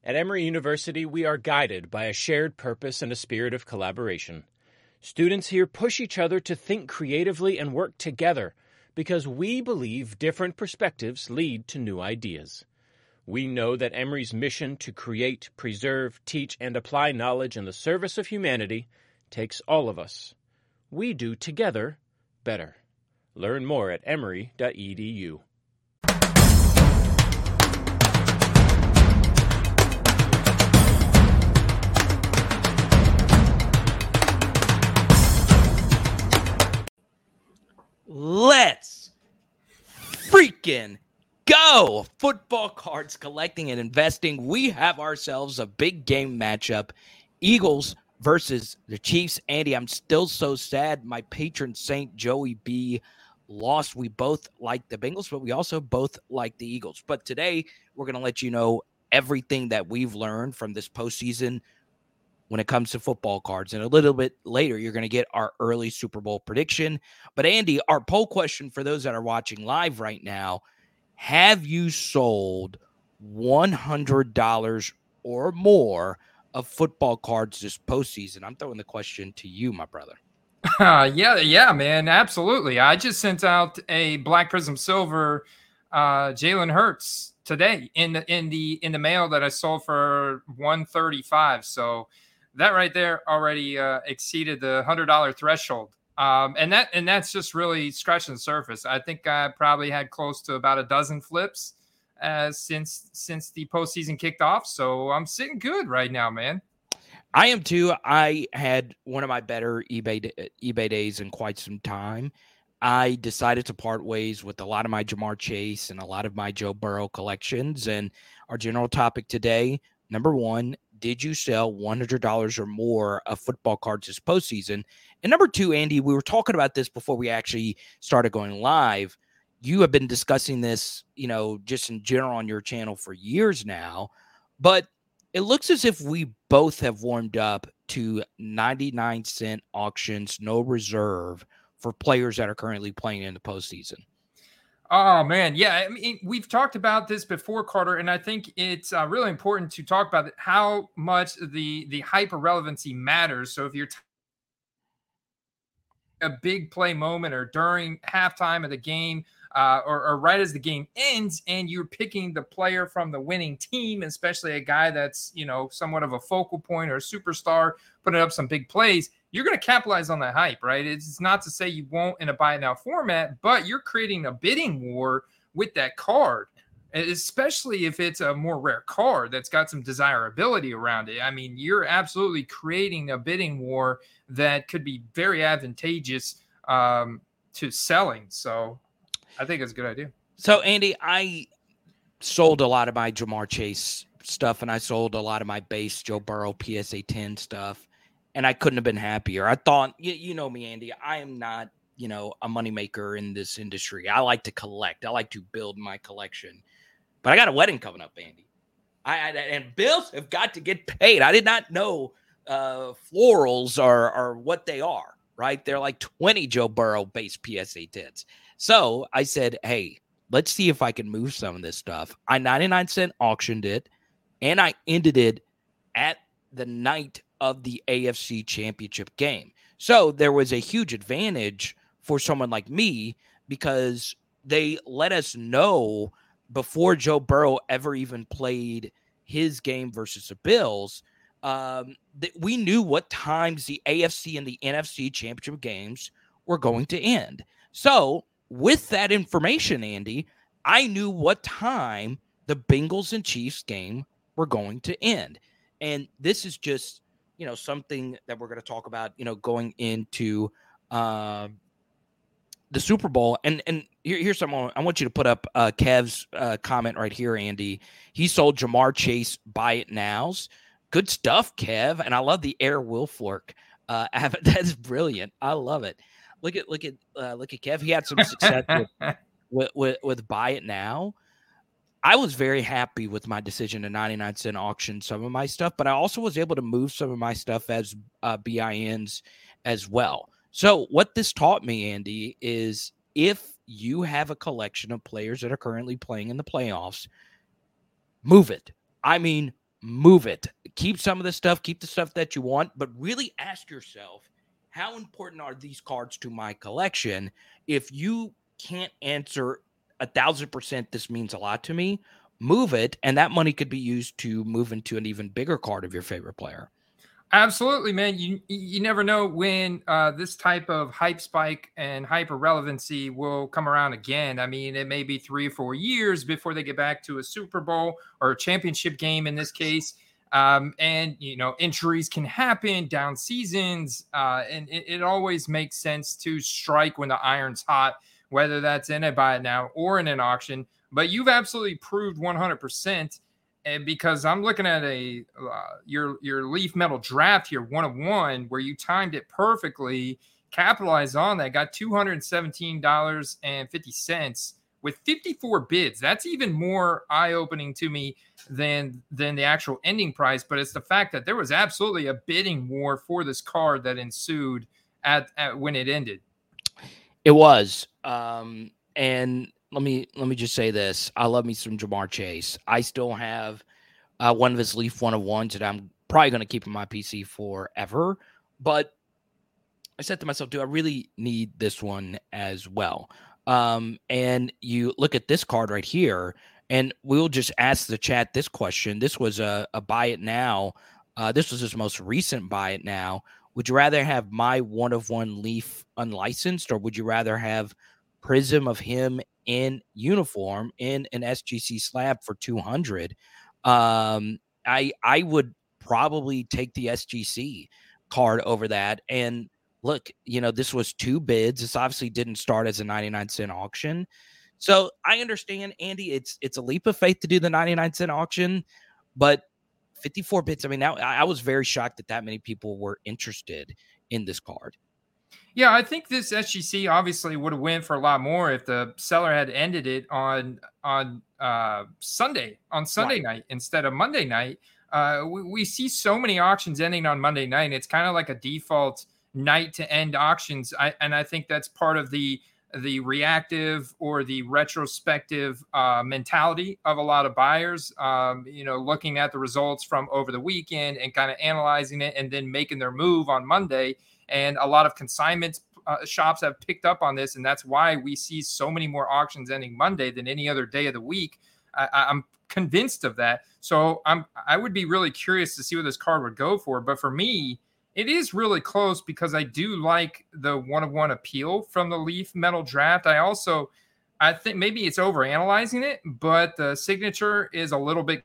At Emory University, we are guided by a shared purpose and a spirit of collaboration. Students here push each other to think creatively and work together because we believe different perspectives lead to new ideas. We know that Emory's mission to create, preserve, teach, and apply knowledge in the service of humanity takes all of us. We do together better. Learn more at emory.edu. Let's freaking go! Football cards collecting and investing. We have ourselves a big game matchup. Eagles versus the Chiefs. Andy, I'm still so sad my patron saint Joey B lost. We both like the Bengals, but we also both like the Eagles. But today we're going to let you know everything that we've learned from this postseason when it comes to football cards. And a little bit later, you're going to get our early Super Bowl prediction. But Andy, our poll question for those that are watching live right now, have you sold $100 or more of football cards this postseason? I'm throwing the question to you, my brother. Yeah, man, absolutely. I just sent out a Black Prism Silver Jalen Hurts today in the mail that I sold for $135. So that right there already exceeded the $100 threshold. And that's just really scratching the surface. I think I probably had close to about a dozen flips since the postseason kicked off. So I'm sitting good right now, man. I am too. I had one of my better eBay days in quite some time. I decided to part ways with a lot of my Ja'Marr Chase and a lot of my Joe Burrow collections. And our general topic today, number one, did you sell $100 or more of football cards this postseason? And number two, Andy, we were talking about this before we actually started going live. You have been discussing this, just in general on your channel for years now, but it looks as if we both have warmed up to 99-cent auctions, no reserve, for players that are currently playing in the postseason. Oh, man. Yeah. I mean, we've talked about this before, Carter, and I think it's really important to talk about how much the hyper relevancy matters. So if you're a big play moment or during halftime of the game or right as the game ends and you're picking the player from the winning team, especially a guy that's, somewhat of a focal point or a superstar, putting up some big plays, you're going to capitalize on that hype, right? It's not to say you won't in a buy it now format, but you're creating a bidding war with that card, especially if it's a more rare card that's got some desirability around it. I mean, you're absolutely creating a bidding war that could be very advantageous to selling. So I think it's a good idea. So, Andy, I sold a lot of my Ja'Marr Chase stuff, and I sold a lot of my base Joe Burrow PSA 10 stuff, and I couldn't have been happier. I thought, you know me, Andy, I am not, a moneymaker in this industry. I like to collect. I like to build my collection. But I got a wedding coming up, Andy. And bills have got to get paid. I did not know florals are what they are, right? They're like 20 Joe Burrow base PSA 10s. So I said, hey, let's see if I can move some of this stuff. I 99-cent auctioned it, and I ended it at the night of the AFC Championship game. So there was a huge advantage for someone like me because they let us know before Joe Burrow ever even played his game versus the Bills, we knew what times the AFC and the NFC championship games were going to end. So with that information, Andy, I knew what time the Bengals and Chiefs game were going to end. And this is just, something that we're going to talk about, going into the Super Bowl. And here's someone I want you to put up Kev's comment right here, Andy. He sold Ja'Marr Chase buy it nows. Good stuff, Kev. And I love the Air Wilfork. That's brilliant. I love it. Look at Kev. He had some success with buy it now. I was very happy with my decision to 99-cent auction some of my stuff, but I also was able to move some of my stuff as BINs as well. So what this taught me, Andy, is if you have a collection of players that are currently playing in the playoffs, move it. I mean, move it. Keep some of the stuff, keep the stuff that you want, but really ask yourself, how important are these cards to my collection? If you can't answer 1,000%, this means a lot to me, move it, and that money could be used to move into an even bigger card of your favorite player. Absolutely, man. You never know when this type of hype spike and hyper relevancy will come around again. I mean, it may be 3 or 4 years before they get back to a Super Bowl or a championship game in this case. And, injuries can happen, down seasons, and it always makes sense to strike when the iron's hot, whether that's in a buy it now or in an auction. But you've absolutely proved 100%. And because I'm looking at your Leaf Metal draft here, 1 of 1, where you timed it perfectly, capitalized on that, got $217.50 with 54 bids. That's even more eye-opening to me than the actual ending price. But it's the fact that there was absolutely a bidding war for this card that ensued at when it ended. It was, and let me just say this. I love me some Ja'Marr Chase. I still have one of his Leaf 1 of 1s that I'm probably going to keep in my PC forever. But I said to myself, do I really need this one as well? And you look at this card right here, and we'll just ask the chat this question. This was a buy it now. This was his most recent buy it now. Would you rather have my 1 of 1 Leaf unlicensed, or would you rather have Prism of him in uniform in an SGC slab for 200? I would probably take the SGC card over that. And look, this was 2 bids. This obviously didn't start as a 99-cent auction. So I understand, Andy, it's a leap of faith to do the 99-cent auction, but 54 bids. I mean, now I was very shocked that many people were interested in this card. Yeah, I think this SGC obviously would have went for a lot more if the seller had ended it on Sunday Right. night instead of Monday night. We see so many auctions ending on Monday night. It's kind of like a default night to end auctions. I think that's part of the reactive or the retrospective mentality of a lot of buyers. Looking at the results from over the weekend and kind of analyzing it and then making their move on Monday. And a lot of consignment shops have picked up on this, and that's why we see so many more auctions ending Monday than any other day of the week. I'm convinced of that. So I would be really curious to see what this card would go for. But for me, it is really close because I do like the 1 of 1 appeal from the Leaf Metal draft. I think maybe it's overanalyzing it, but the signature is a little bit.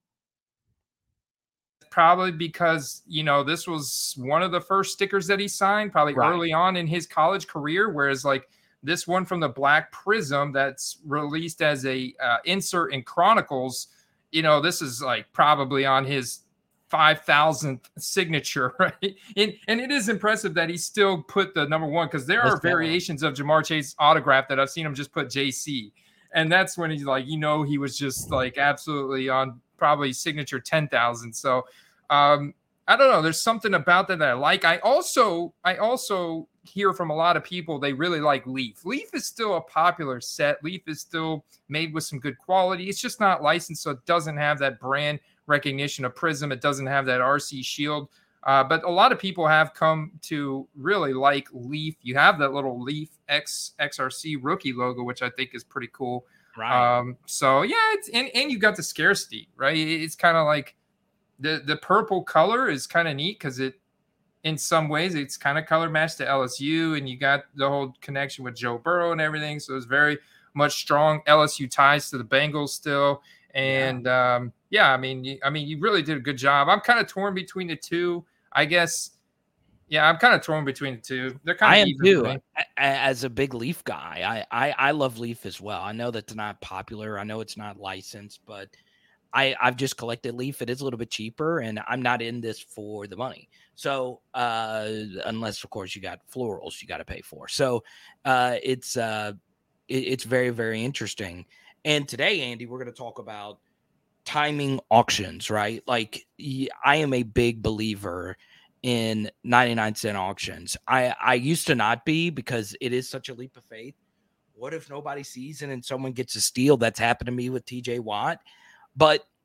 Probably because, this was one of the first stickers that he signed probably Right. early on in his college career. Whereas like this one from the Black Prism that's released as a insert in Chronicles, this is like probably on his 5,000th signature, right? And it is impressive that he still put the number 1 because there are variations of Ja'Marr Chase autograph that I've seen him just put JC. And that's when he's like, he was just like absolutely on probably signature 10,000. So I don't know. There's something about that I like. I also hear from a lot of people they really like Leaf. Leaf is still a popular set. Leaf is still made with some good quality. It's just not licensed, so it doesn't have that brand recognition of Prism. It doesn't have that RC shield. But a lot of people have come to really like Leaf. You have that little Leaf XRC rookie logo, which I think is pretty cool. Right. So yeah, it's and you got the scarcity, right? It's kind of like the purple color is kind of neat because it, in some ways, it's kind of color matched to LSU, and you got the whole connection with Joe Burrow and everything. So it's very much strong LSU ties to the Bengals still. And I mean, you really did a good job. I'm kind of torn between the two, I guess. Yeah, I'm kind of torn between the two. They're kind of I am even too. for me. As a big Leaf guy, I love Leaf as well. I know that's not popular. I know it's not licensed, but I've just collected Leaf. It is a little bit cheaper, and I'm not in this for the money. So unless, of course, you got florals you got to pay for. So it's very, very interesting. And today, Andy, we're going to talk about timing auctions, right? Like I am a big believer in 99-cent auctions. I used to not be because it is such a leap of faith. What if nobody sees it and someone gets a steal? That's happened to me with TJ Watt. But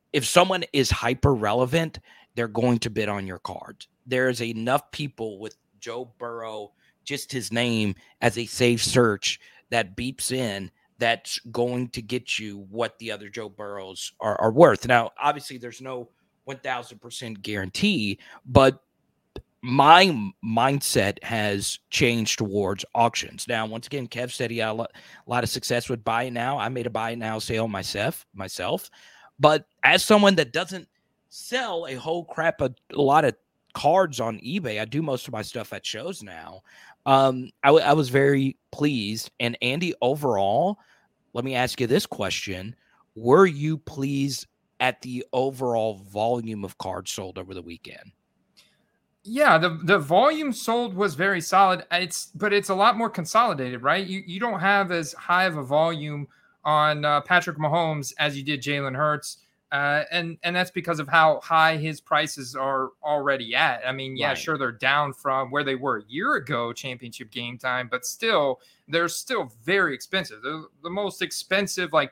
if someone is hyper relevant, they're going to bid on your cards. There's enough people with Joe Burrow, just his name, as a safe search that beeps in, that's going to get you what the other Joe Burrows are worth. Now, obviously, there's no 1,000% guarantee, but my mindset has changed towards auctions. Now, once again, Kev said he had a lot of success with buy it now. I made a buy it now sale myself. But as someone that doesn't sell a whole crap a lot of cards on eBay, I do most of my stuff at shows now. I was very pleased. And Andy, overall, let me ask you this question. Were you pleased at the overall volume of cards sold over the weekend? Yeah, the volume sold was very solid. But it's a lot more consolidated, right? You don't have as high of a volume on Patrick Mahomes as you did Jalen Hurts, and that's because of how high his prices are already at. I mean, yeah, sure, they're down from where they were a year ago, championship game time, but still, they're still very expensive. They're the most expensive, like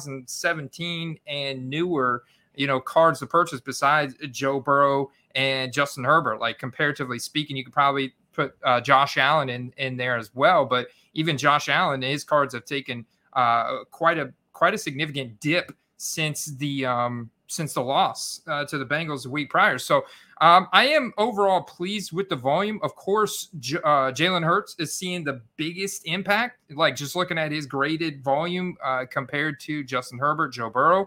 2017 and newer, cards to purchase besides Joe Burrow and Justin Herbert. Like, comparatively speaking, you could probably put Josh Allen in there as well. But even Josh Allen, his cards have taken quite a significant dip since the loss to the Bengals the week prior. So I am overall pleased with the volume. Of course, Jalen Hurts is seeing the biggest impact. Like, just looking at his graded volume compared to Justin Herbert, Joe Burrow,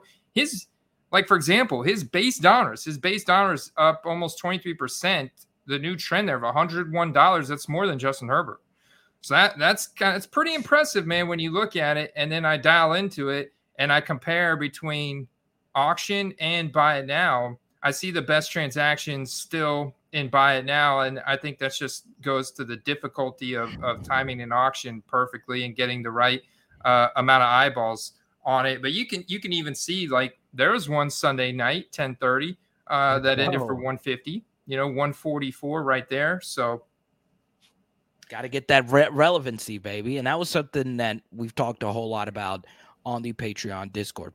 for example, his base honors up almost 23%. The new trend there of $101, that's more than Justin Herbert. So that's pretty impressive, man, when you look at it. And then I dial into it and I compare between auction and buy it now. I see the best transactions still in buy it now. And I think that just goes to the difficulty of timing an auction perfectly and getting the right amount of eyeballs on it. But you can even see, like, there was one Sunday night, 10:30, that ended for 150, 144 right there. So got to get that relevancy, baby. And that was something that we've talked a whole lot about on the Patreon Discord.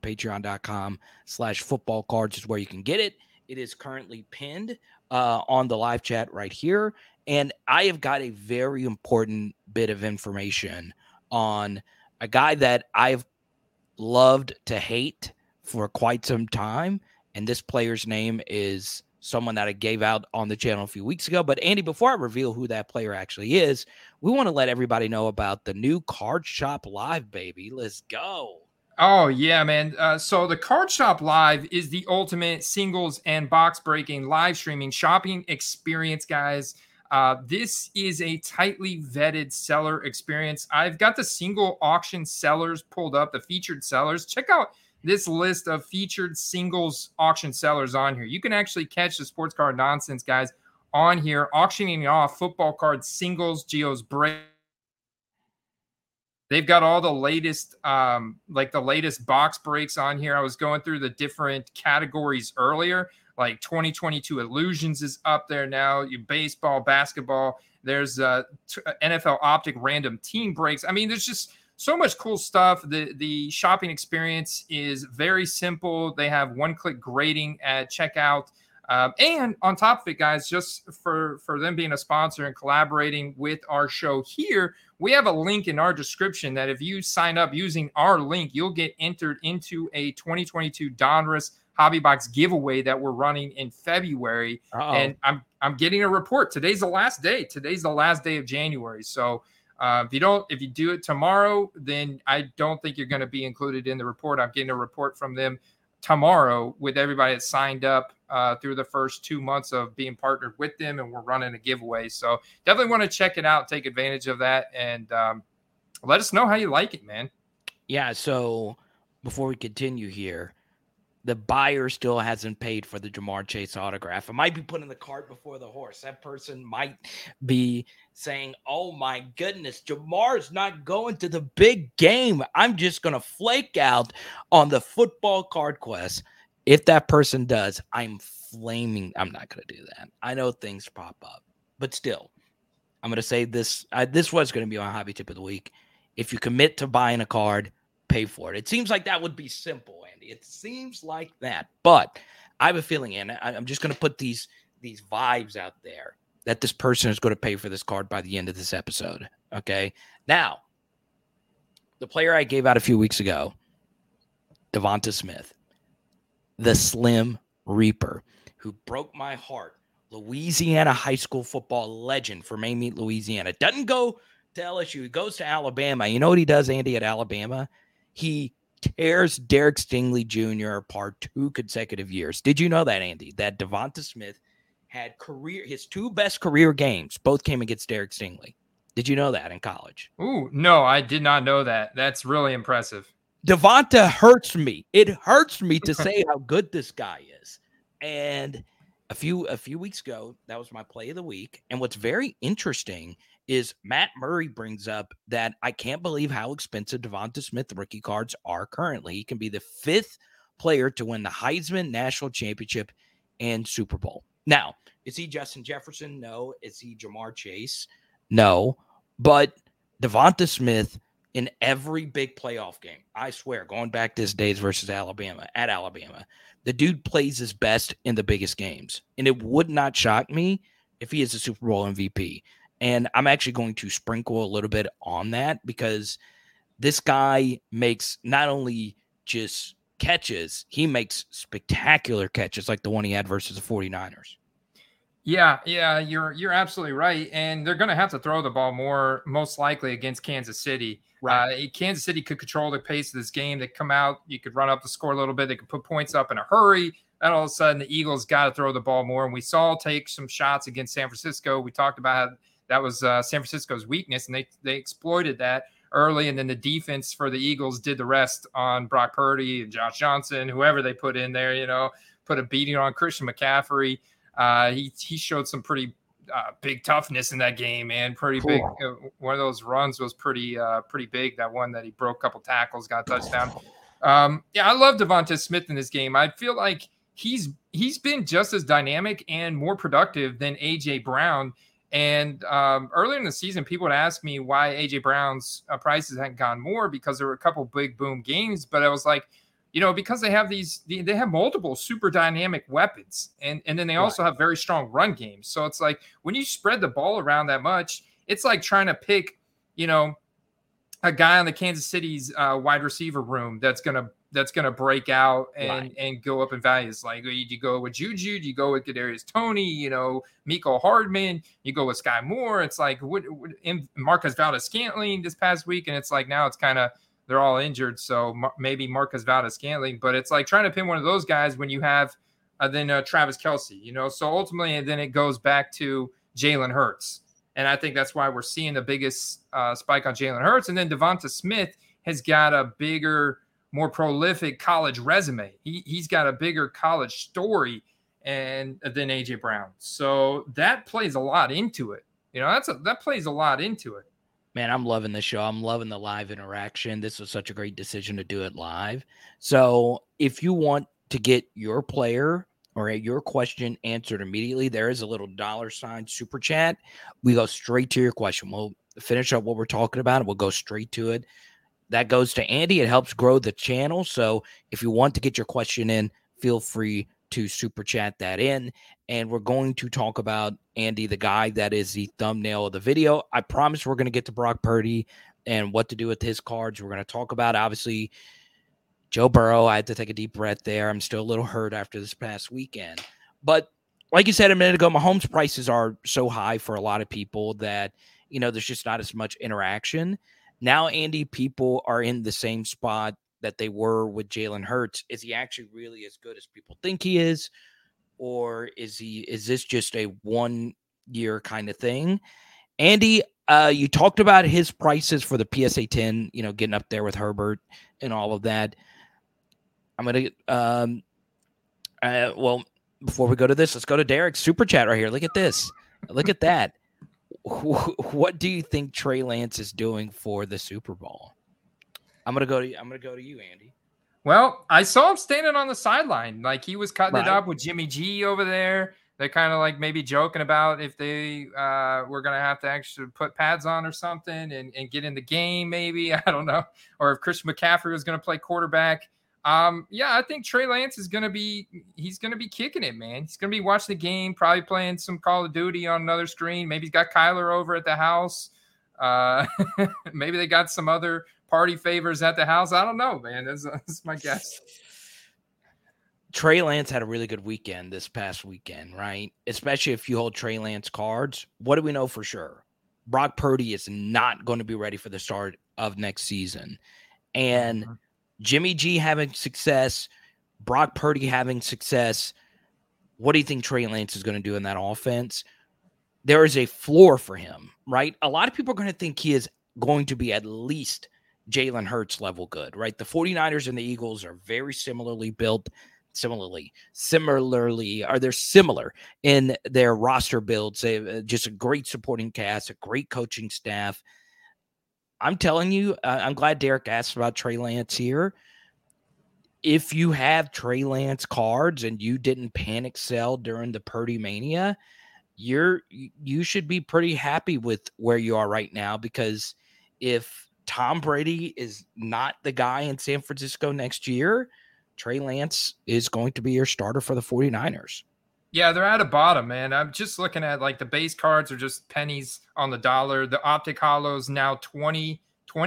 Patreon.com/footballcards is where you can get it. It is currently pinned on the live chat right here. And I have got a very important bit of information on a guy that I've loved to hate for quite some time. And this player's name is someone that I gave out on the channel a few weeks ago. But Andy, before I reveal who that player actually is, we want to let everybody know about the new Card Shop Live, baby. Let's go. Oh, yeah, man. So the Card Shop Live is the ultimate singles and box breaking live streaming shopping experience, guys. This is a tightly vetted seller experience. I've got the single auction sellers pulled up, the featured sellers. Check out this list of featured singles auction sellers on here. You can actually catch the sports card nonsense guys on here, auctioning off football cards, singles, Geo's break. They've got all the latest, the latest box breaks on here. I was going through the different categories earlier, like 2022 Illusions is up there now. Baseball, basketball. There's NFL Optic random team breaks. I mean, there's just so much cool stuff. The shopping experience is very simple. They have one-click grading at checkout. And on top of it, guys, just for them being a sponsor and collaborating with our show here, we have a link in our description that if you sign up using our link, you'll get entered into a 2022 Donruss Hobby Box giveaway that we're running in February. Uh-oh. And I'm getting a report. Today's the last day. Today's the last day of January. So if you do it tomorrow, then I don't think you're going to be included in the report. I'm getting a report from them tomorrow with everybody that signed up through the first 2 months of being partnered with them, and we're running a giveaway. So definitely want to check it out, take advantage of that, and let us know how you like it, man. Yeah, so before we continue here, the buyer still hasn't paid for the Ja'Marr Chase autograph. I might be putting the cart before the horse. That person might be saying, oh my goodness, Ja'Marr's not going to the big game. I'm just going to flake out on the football card quest. If that person does, I'm flaming. I'm not going to do that. I know things pop up, but still, I'm going to say this. This was going to be my hobby tip of the week. If you commit to buying a card, pay for it. It seems like that would be simple, Andy. Andy. It seems like that. But I have a feeling, and I'm just going to put these vibes out there, that this person is going to pay for this card by the end of this episode. Okay. Now, the player I gave out a few weeks ago, Devonta Smith, the Slim Reaper, who broke my heart. Louisiana high school football legend for Maine Meat, Louisiana. Doesn't go to LSU. He goes to Alabama. You know what he does, Andy, at Alabama? He tears Derek Stingley Jr. apart 2 consecutive years. Did you know that, Andy? That Devonta Smith had his 2 best career games both came against Derek Stingley. Did you know that in college? Ooh, no, I did not know that. That's really impressive. Devonta hurts me. It hurts me to say how good this guy is. And a few weeks ago, that was my play of the week. And what's very interesting is Matt Murray brings up that I can't believe how expensive Devonta Smith rookie cards are currently. He can be the 5th player to win the Heisman National Championship and Super Bowl. Now, is he Justin Jefferson? No. Is he Jamar Chase? No. But Devonta Smith in every big playoff game, I swear, going back to his days versus Alabama, the dude plays his best in the biggest games. And it would not shock me if he is a Super Bowl MVP. And I'm actually going to sprinkle a little bit on that because this guy makes not only just catches, he makes spectacular catches like the one he had versus the 49ers. Yeah, you're absolutely right. And they're going to have to throw the ball more, most likely against Kansas City. Right. Kansas City could control the pace of this game. They come out, you could run up the score a little bit. They could put points up in a hurry. And all of a sudden, the Eagles got to throw the ball more. And we saw take some shots against San Francisco. We talked about how that was San Francisco's weakness, and they exploited that early. And then the defense for the Eagles did the rest on Brock Purdy and Josh Johnson, whoever they put in there, put a beating on Christian McCaffrey. He showed some pretty big toughness in that game, man. Pretty big. One of those runs was pretty big. That one that he broke a couple tackles, got a touchdown. I love Devonta Smith in this game. I feel like he's been just as dynamic and more productive than A.J. Brown. And earlier in the season, people would ask me why A.J. Brown's prices hadn't gone more because there were a couple big boom games. But I was like, because they have multiple super dynamic weapons, and then they also have very strong run games. So it's like when you spread the ball around that much, it's like trying to pick, a guy on the Kansas City's wide receiver room that's gonna break out and go up in values. Like, do you go with Juju? Do you go with Kadarius Toney? Mecole Hardman? You go with Sky Moore? It's like Marcus Valdes-Scantling this past week, and it's like now it's kind of they're all injured, so maybe Marcus Valdes-Scantling. But it's like trying to pin one of those guys when you have then Travis Kelce. So ultimately, and then it goes back to Jalen Hurts. And I think that's why we're seeing the biggest spike on Jalen Hurts. And then Devonta Smith has got a bigger, more prolific college resume. He's got a bigger college story than A.J. Brown. So that plays a lot into it. That plays a lot into it. Man, I'm loving the show. I'm loving the live interaction. This was such a great decision to do it live. So if you want to get your player or your question answered immediately, there is a little $ super chat. We go straight to your question. We'll finish up what we're talking about, and we'll go straight to it. That goes to Andy. It helps grow the channel. So if you want to get your question in, feel free to super chat that in. And we're going to talk about Andy, the guy that is the thumbnail of the video. I promise we're going to get to Brock Purdy and what to do with his cards. We're going to talk about, obviously, Joe Burrow. I had to take a deep breath there. I'm still a little hurt after this past weekend. But like you said a minute ago, Mahomes' prices are so high for a lot of people that, there's just not as much interaction. Now, Andy, people are in the same spot that they were with Jalen Hurts. Is he actually really as good as people think he is? Or is this just a 1 year kind of thing? Andy, you talked about his prices for the PSA 10, getting up there with Herbert and all of that. I'm going to, well, before we go to this, let's go to Derek's super chat right here. Look at this. Look at that. What do you think Trey Lance is doing for the Super Bowl? I'm going to go to you, Andy. Well, I saw him standing on the sideline. Like he was cutting it up with Jimmy G over there. They're kind of like maybe joking about if they were going to have to actually put pads on or something and get in the game, maybe. I don't know. Or if Christian McCaffrey was going to play quarterback. I think Trey Lance is he's gonna be kicking it, man. He's gonna be watching the game, probably playing some Call of Duty on another screen. Maybe he's got Kyler over at the house. Maybe they got some other party favors at the house. I don't know, man. That's my guess. Trey Lance had a really good weekend this past weekend, right? Especially if you hold Trey Lance cards. What do we know for sure? Brock Purdy is not going to be ready for the start of next season. And Jimmy G having success, Brock Purdy having success. What do you think Trey Lance is going to do in that offense? There is a floor for him, right? A lot of people are going to think he is going to be at least Jalen Hurts level good, right? The 49ers and the Eagles are very similarly built. Similarly, they're similar in their roster builds. They have just a great supporting cast, a great coaching staff. I'm telling you, I'm glad Derek asked about Trey Lance here. If you have Trey Lance cards and you didn't panic sell during the Purdy mania, you should be pretty happy with where you are right now, because if Tom Brady is not the guy in San Francisco next year, Trey Lance is going to be your starter for the 49ers. Yeah, they're at a bottom, man. I'm just looking at like the base cards are just pennies on the dollar. The Optic Hollows now $20.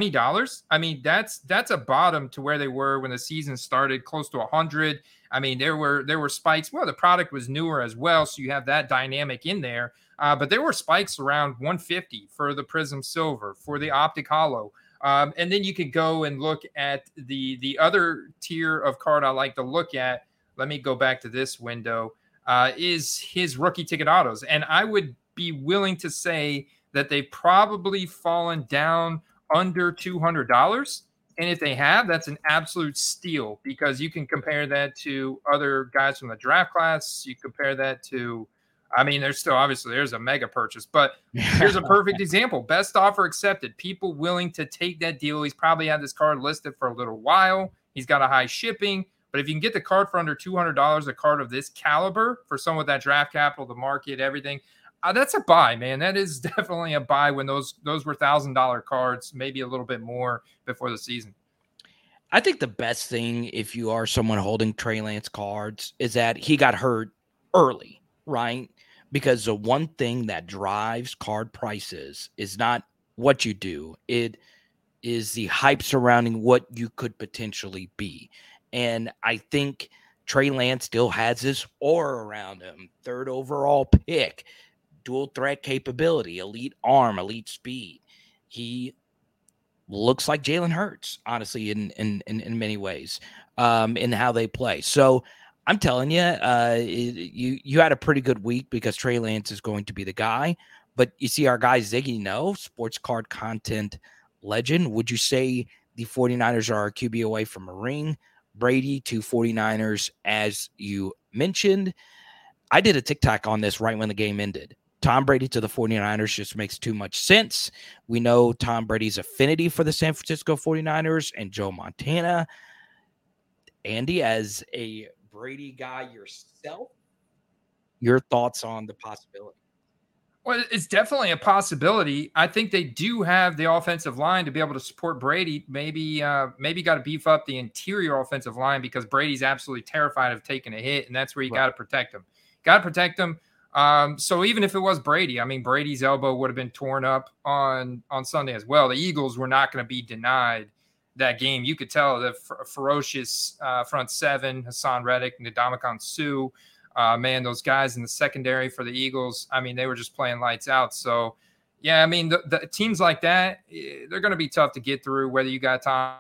I mean, that's a bottom to where they were when the season started, close to 100. I mean, there were spikes. Well, the product was newer as well, so you have that dynamic in there. But there were spikes around 150 for the Prism Silver, for the Optic Hollow. And then you could go and look at the other tier of card I like to look at. Let me go back to this window. Is his rookie ticket autos. And I would be willing to say that they've probably fallen down under $200. And if they have, that's an absolute steal, because you can compare that to other guys from the draft class. You compare that to, I mean, there's a mega purchase, but here's a perfect example. Best offer accepted. People willing to take that deal. He's probably had this card listed for a little while. He's got a high shipping, but if you can get the card for under $200, a card of this caliber for someone with that draft capital, the market, everything, that's a buy, man. That is definitely a buy when those were $1,000 cards, maybe a little bit more before the season. I think the best thing, if you are someone holding Trey Lance cards, is that he got hurt early, right? Because the one thing that drives card prices is not what you do. It is the hype surrounding what you could potentially be. And I think Trey Lance still has this aura around him. 3rd overall pick, dual threat capability, elite arm, elite speed. He looks like Jalen Hurts, honestly, in many ways, in how they play. So I'm telling you, you had a pretty good week because Trey Lance is going to be the guy. But you see our guy Ziggy No, sports card content legend. Would you say the 49ers are a QB away from a ring? Brady to 49ers, as you mentioned. I did a TikTok on this right when the game ended. Tom Brady to the 49ers just makes too much sense. We know Tom Brady's affinity for the San Francisco 49ers and Joe Montana. Andy, as a Brady guy yourself, your thoughts on the possibility? Well, it's definitely a possibility. I think they do have the offensive line to be able to support Brady. Maybe got to beef up the interior offensive line, because Brady's absolutely terrified of taking a hit, and that's where you got to protect him. Got to protect him. So even if it was Brady, I mean, Brady's elbow would have been torn up on Sunday as well. The Eagles were not going to be denied that game. You could tell the ferocious front seven, Hassan Reddick, Ndamukong Suh. Man, those guys in the secondary for the Eagles, I mean, they were just playing lights out. So, yeah, I mean, the teams like that, they're going to be tough to get through, whether you got Tom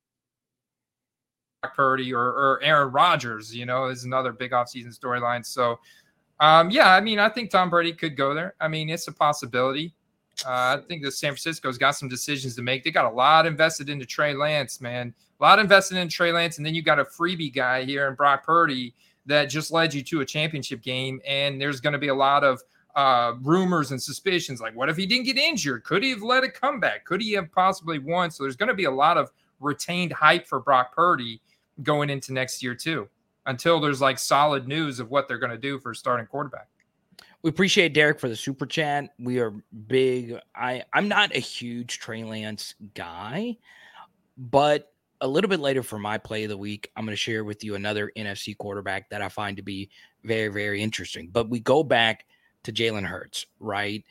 Purdy or Aaron Rodgers, is another big offseason storyline. So, I mean, I think Tom Brady could go there. I mean, it's a possibility. I think that San Francisco's got some decisions to make. They got a lot invested into Trey Lance, man. A lot invested in Trey Lance, and then you got a freebie guy here in Brock Purdy that just led you to a championship game. And there's going to be a lot of rumors and suspicions. Like, what if he didn't get injured? Could he have led a comeback? Could he have possibly won? So there's going to be a lot of retained hype for Brock Purdy going into next year too, until there's like solid news of what they're going to do for starting quarterback. We appreciate Derek for the super chat. We are big. I'm not a huge Trey Lance guy, but a little bit later for my play of the week, I'm going to share with you another NFC quarterback that I find to be very, very interesting. But we go back to Jalen Hurts, right?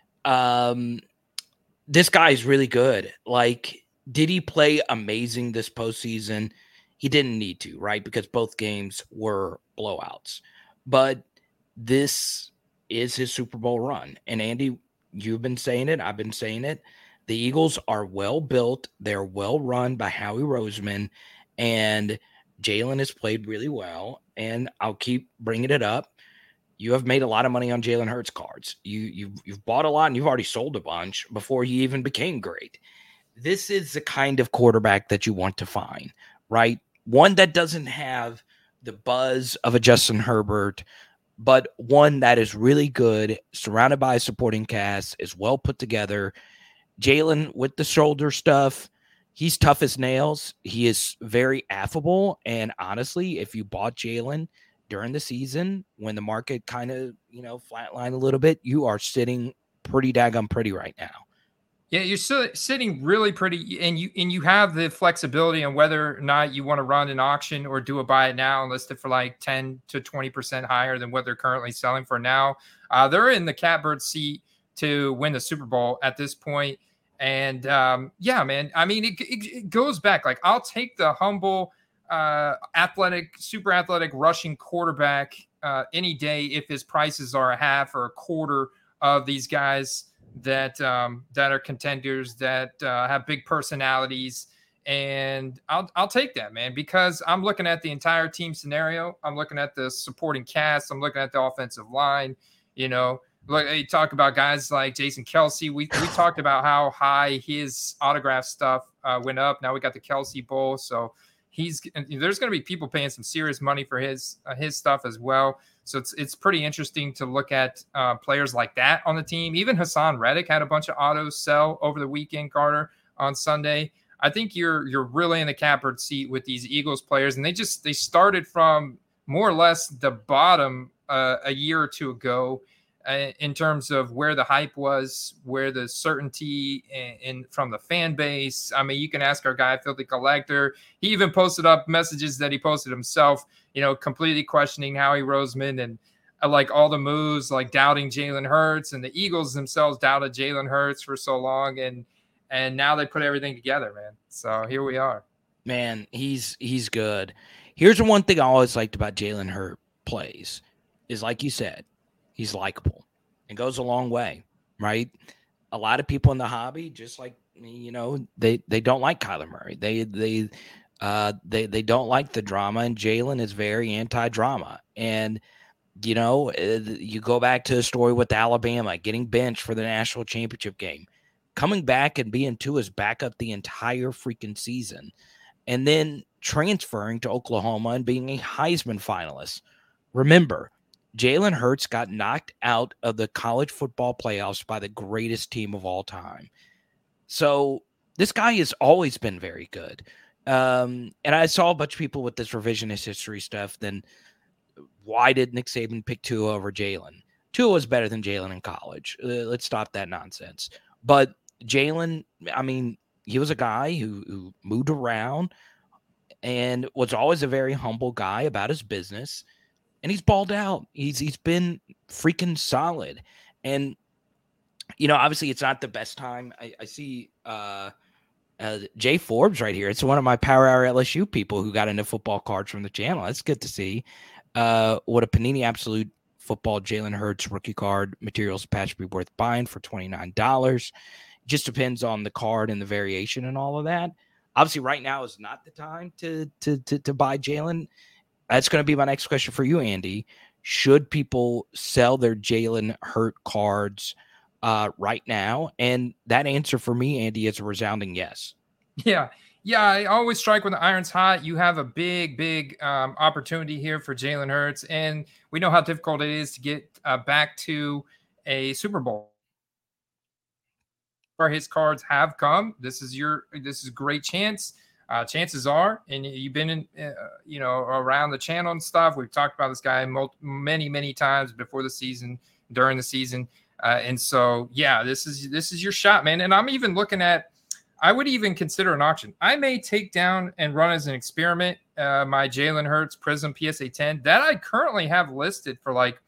This guy is really good. Like, did he play amazing this postseason? He didn't need to, right? Because both games were blowouts. But this is his Super Bowl run. And Andy, you've been saying it. I've been saying it. The Eagles are well built. They're well run by Howie Roseman. And Jalen has played really well. And I'll keep bringing it up. You have made a lot of money on Jalen Hurts cards. You've bought a lot and you've already sold a bunch before he even became great. This is the kind of quarterback that you want to find, right? One that doesn't have the buzz of a Justin Herbert, but one that is really good, surrounded by a supporting cast, is well put together. Jalen, with the shoulder stuff, he's tough as nails. He is very affable. And honestly, if you bought Jalen during the season, when the market kind of, flatlined a little bit, you are sitting pretty daggum pretty right now. Yeah, you're still sitting really pretty, and you have the flexibility on whether or not you want to run an auction or do a buy it now and list it for like 10 to 20% higher than what they're currently selling for now. They're in the catbird seat to win the Super Bowl at this point. And yeah, man, I mean, it goes back. Like, I'll take the humble, super athletic rushing quarterback any day if his prices are a half or a quarter of these guys that are contenders, that have big personalities. And I'll take that, man, because I'm looking at the entire team scenario. I'm looking at the supporting cast. I'm looking at the offensive line. Look, you talk about guys like Jason Kelce. We talked about how high his autograph stuff went up. Now we got the Kelce Bowl. So there's going to be people paying some serious money for his stuff as well. So it's pretty interesting to look at players like that on the team. Even Hassan Reddick had a bunch of autos sell over the weekend, Carter, on Sunday. I think you're really in the catbird seat with these Eagles players, and they started from more or less the bottom a year or two ago in terms of where the hype was, where the certainty from the fan base. I mean, you can ask our guy, Filthy Collector. He even posted up messages that he posted himself, completely questioning Howie Roseman and like all the moves, like doubting Jalen Hurts, and the Eagles themselves doubted Jalen Hurts for so long. And now they put everything together, man. So here we are. Man, he's good. Here's the one thing I always liked about Jalen Hurts plays is, like you said, he's likable. It goes a long way, right? A lot of people in the hobby, just like me, they don't like Kyler Murray. They don't like the drama, and Jalen is very anti-drama. And you go back to the story with Alabama getting benched for the national championship game, coming back and being Tua's backup the entire freaking season, and then transferring to Oklahoma and being a Heisman finalist. Remember, Jalen Hurts got knocked out of the college football playoffs by the greatest team of all time. So this guy has always been very good. And I saw a bunch of people with this revisionist history stuff. Then why did Nick Saban pick Tua over Jalen? Tua was better than Jalen in college. Let's stop that nonsense. But Jalen, I mean, he was a guy who moved around and was always a very humble guy about his business. And he's balled out. He's been freaking solid. And, obviously it's not the best time. I see Jay Forbes right here. It's one of my Power Hour LSU people who got into football cards from the channel. That's good to see. What a Panini Absolute Football Jalen Hurts rookie card materials patch be worth buying for $29. Just depends on the card and the variation and all of that. Obviously, right now is not the time to buy Jalen. That's going to be my next question for you, Andy. Should people sell their Jalen Hurts cards right now? And that answer for me, Andy, is a resounding yes. Yeah. I always strike when the iron's hot. You have a big opportunity here for Jalen Hurts, and we know how difficult it is to get back to a Super Bowl. Where his cards have come, this is a great chance. Chances are, and you've been in, around the channel and stuff. We've talked about this guy many times before the season, during the season, and so yeah, this is your shot, man. And I'm even looking at I would even consider an auction. I may take down and run as an experiment my Jalen Hurts Prism PSA 10 that I currently have listed for like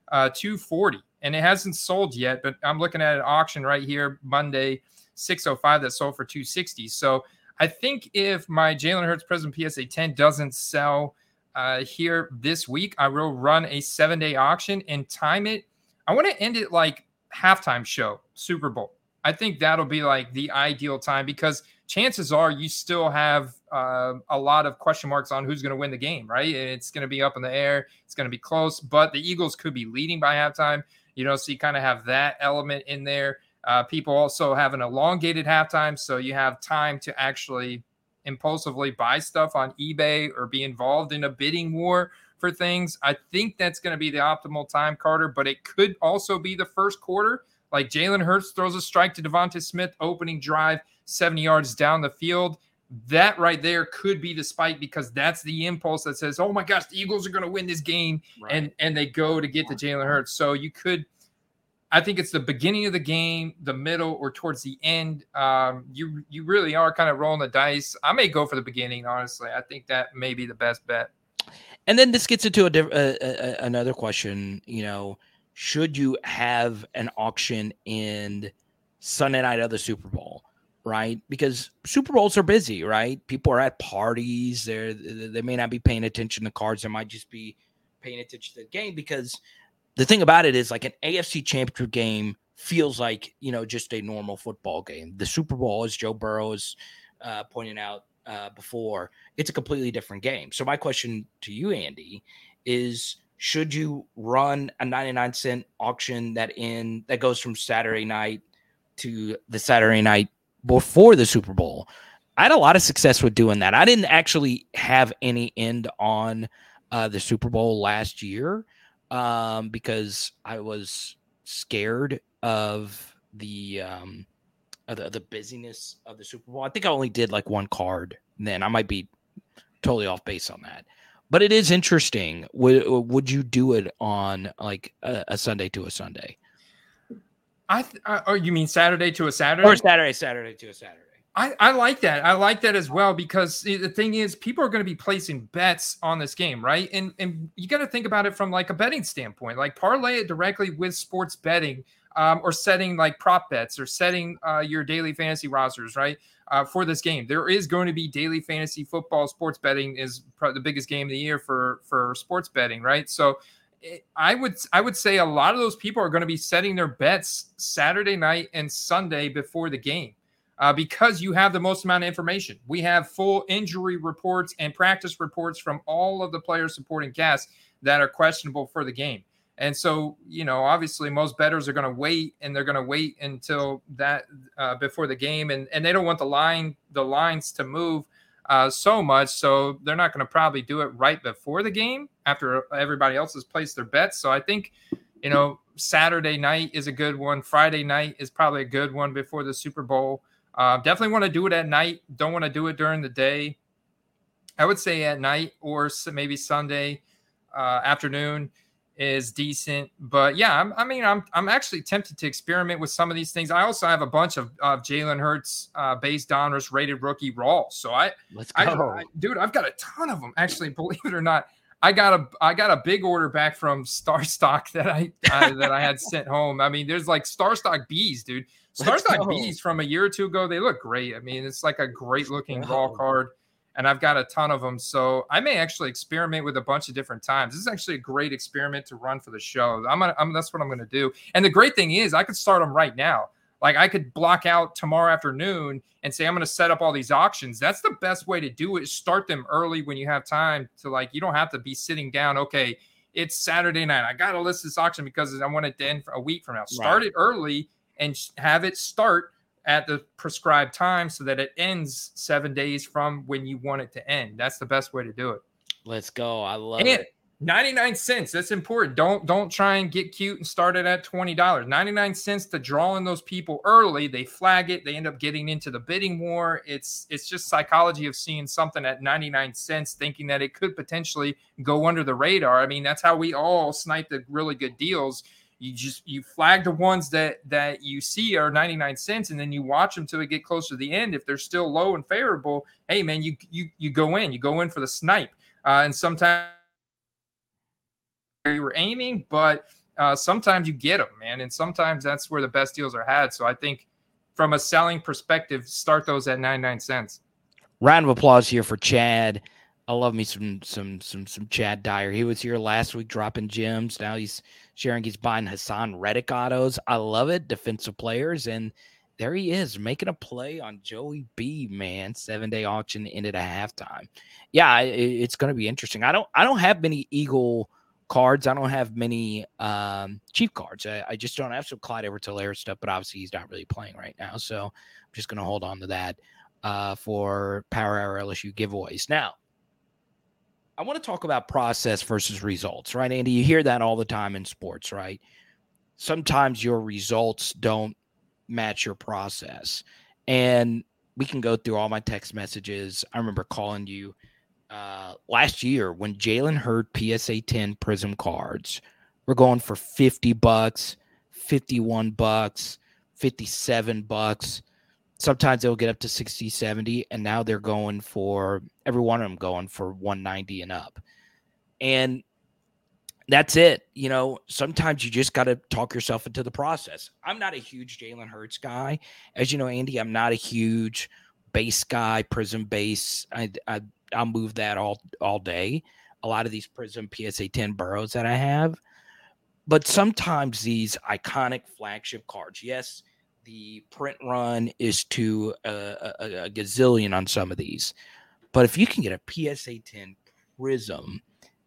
$240, and it hasn't sold yet. But I'm looking at an auction right here, Monday, 6:05, that sold for $260. So I think if my Jalen Hurts Prism PSA 10 doesn't sell here this week, I will run a 7-day auction and time it. I want to end it like halftime show, Super Bowl. I think that'll be like the ideal time, because chances are you still have a lot of question marks on who's going to win the game, right? It's going to be up in the air. It's going to be close, but the Eagles could be leading by halftime. So you kind of have that element in there. People also have an elongated halftime, so you have time to actually impulsively buy stuff on eBay or be involved in a bidding war for things. I think that's going to be the optimal time, Carter, but it could also be the first quarter. Like Jalen Hurts throws a strike to Devonta Smith, opening drive, 70 yards down the field. That right there could be the spike, because that's the impulse that says, oh my gosh, the Eagles are going to win this game. Right. And they go to get to Jalen Hurts. So you could, I think it's the beginning of the game, the middle, or towards the end. You really are kind of rolling the dice. I may go for the beginning, honestly. I think that may be the best bet. And then this gets into another question, should you have an auction in Sunday night of the Super Bowl, right? Because Super Bowls are busy, right? People are at parties. They may not be paying attention to cards. They might just be paying attention to the game, because the thing about it is, like, an AFC Championship game feels like, just a normal football game. The Super Bowl, as Joe Burrow is pointing out before, it's a completely different game. So my question to you, Andy, is, should you run a 99-cent auction that goes from Saturday night to the Saturday night before the Super Bowl? I had a lot of success with doing that. I didn't actually have any end on the Super Bowl last year because I was scared of the busyness of the Super Bowl. I think I only did like one card then. I might be totally off base on that. But it is interesting. Would you do it on like a Sunday to a Sunday? You mean Saturday to a Saturday? Or Saturday to a Saturday. I like that. I like that as well, because the thing is, people are going to be placing bets on this game, right? And you got to think about it from like a betting standpoint, like parlay it directly with sports betting, or setting like prop bets, or setting your daily fantasy rosters, right? For this game, there is going to be daily fantasy football. Sports betting is probably the biggest game of the year for sports betting, right? So I would say a lot of those people are going to be setting their bets Saturday night and Sunday before the game, because you have the most amount of information. We have full injury reports and practice reports from all of the players, supporting cast that are questionable for the game. And so, obviously most bettors are going to wait, and they're going to wait until that before the game. And they don't want the lines to move so much. So they're not going to probably do it right before the game after everybody else has placed their bets. So I think, Saturday night is a good one. Friday night is probably a good one before the Super Bowl. Definitely want to do it at night. Don't want to do it during the day. I would say at night, or maybe Sunday afternoon is decent. But yeah, I'm actually tempted to experiment with some of these things. I also have a bunch of Jalen Hurts base donors rated rookie raw. So let's go. Dude, I've got a ton of them, actually, believe it or not. I got a big order back from Star Stock that I had sent home. I mean, there's like Star Stock Bs, dude. Star Stock Bs from a year or two ago, they look great. I mean, it's like a great looking raw card, and I've got a ton of them. So I may actually experiment with a bunch of different times. This is actually a great experiment to run for the show. That's what I'm going to do. And the great thing is, I could start them right now. Like, I could block out tomorrow afternoon and say, I'm going to set up all these auctions. That's the best way to do it. Start them early when you have time to, like, you don't have to be sitting down. Okay, it's Saturday night. I got to list this auction because I want it to end for a week from now. Start it early and have it start at the prescribed time so that it ends 7 days from when you want it to end. That's the best way to do it. Let's go. I love it. 99 cents. That's important. Don't try and get cute and start it at $20. 99 cents to draw in those people early. They flag it. They end up getting into the bidding war. It's just psychology of seeing something at 99 cents, thinking that it could potentially go under the radar. I mean, that's how we all snipe the really good deals. You flag the ones that you see are 99 cents, and then you watch them till we get closer to the end. If they're still low and favorable, hey man, you go in for the snipe. And sometimes you were aiming, but sometimes you get them, man, and sometimes that's where the best deals are had. So I think from a selling perspective, start those at 99 cents. Round of applause here for Chad. I love me some Chad Dyer. He was here last week dropping gems. Now he's sharing he's buying Hassan Reddick autos. I love it. Defensive players. And there he is making a play on Joey B, man. 7-day auction ended at halftime. Yeah, it's going to be interesting. I don't have many Eagle cards. I don't have many Chief cards. I just don't have some Clyde Edwards-Helaire stuff, but obviously he's not really playing right now. So I'm just going to hold on to that for Power Hour LSU giveaways. Now, I want to talk about process versus results, right, Andy? You hear that all the time in sports, right? Sometimes your results don't match your process. And we can go through all my text messages. I remember calling you last year when Jalen Hurd PSA 10 Prism cards were going for $50, $51, $57. Sometimes they'll get up to 60, 70, and now they're going for every one of them going for 190 and up. And that's it. You know, sometimes you just got to talk yourself into the process. I'm not a huge Jalen Hurts guy. As you know, Andy, I'm not a huge base guy, Prism base. I'll move that all day. A lot of these Prism PSA 10 Burrows that I have. But sometimes these iconic flagship cards, yes, the print run is to a gazillion on some of these. But if you can get a PSA 10 Prism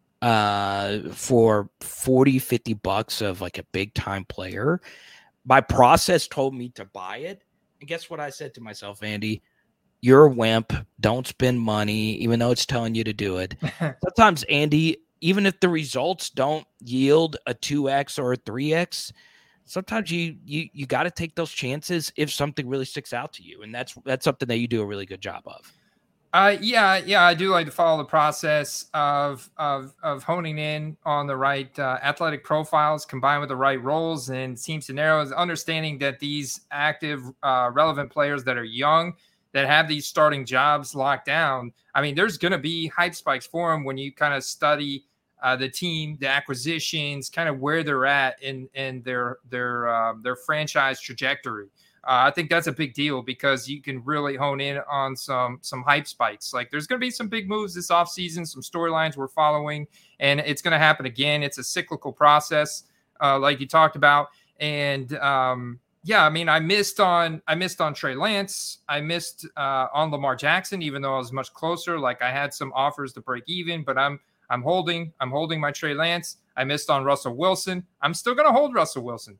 for $40-$50 of like a big time player, my process told me to buy it. And guess what I said to myself, Andy? You're a wimp. Don't spend money, even though it's telling you to do it. Sometimes, Andy, even if the results don't yield a 2X or a 3X, sometimes you got to take those chances if something really sticks out to you. And that's something that you do a really good job of. Yeah, I do like to follow the process of honing in on the right athletic profiles combined with the right roles and team scenarios, understanding that these active, relevant players that are young, that have these starting jobs locked down. I mean, there's going to be hype spikes for them when you kind of study the team, the acquisitions, kind of where they're at in their franchise trajectory. I think that's a big deal because you can really hone in on some hype spikes. Like there's going to be some big moves this offseason, some storylines we're following, and it's going to happen again. It's a cyclical process, like you talked about. And yeah, I mean, I missed on Trey Lance. I missed on Lamar Jackson, even though I was much closer. Like I had some offers to break even, but I'm holding my Trey Lance. I missed on Russell Wilson. I'm still going to hold Russell Wilson.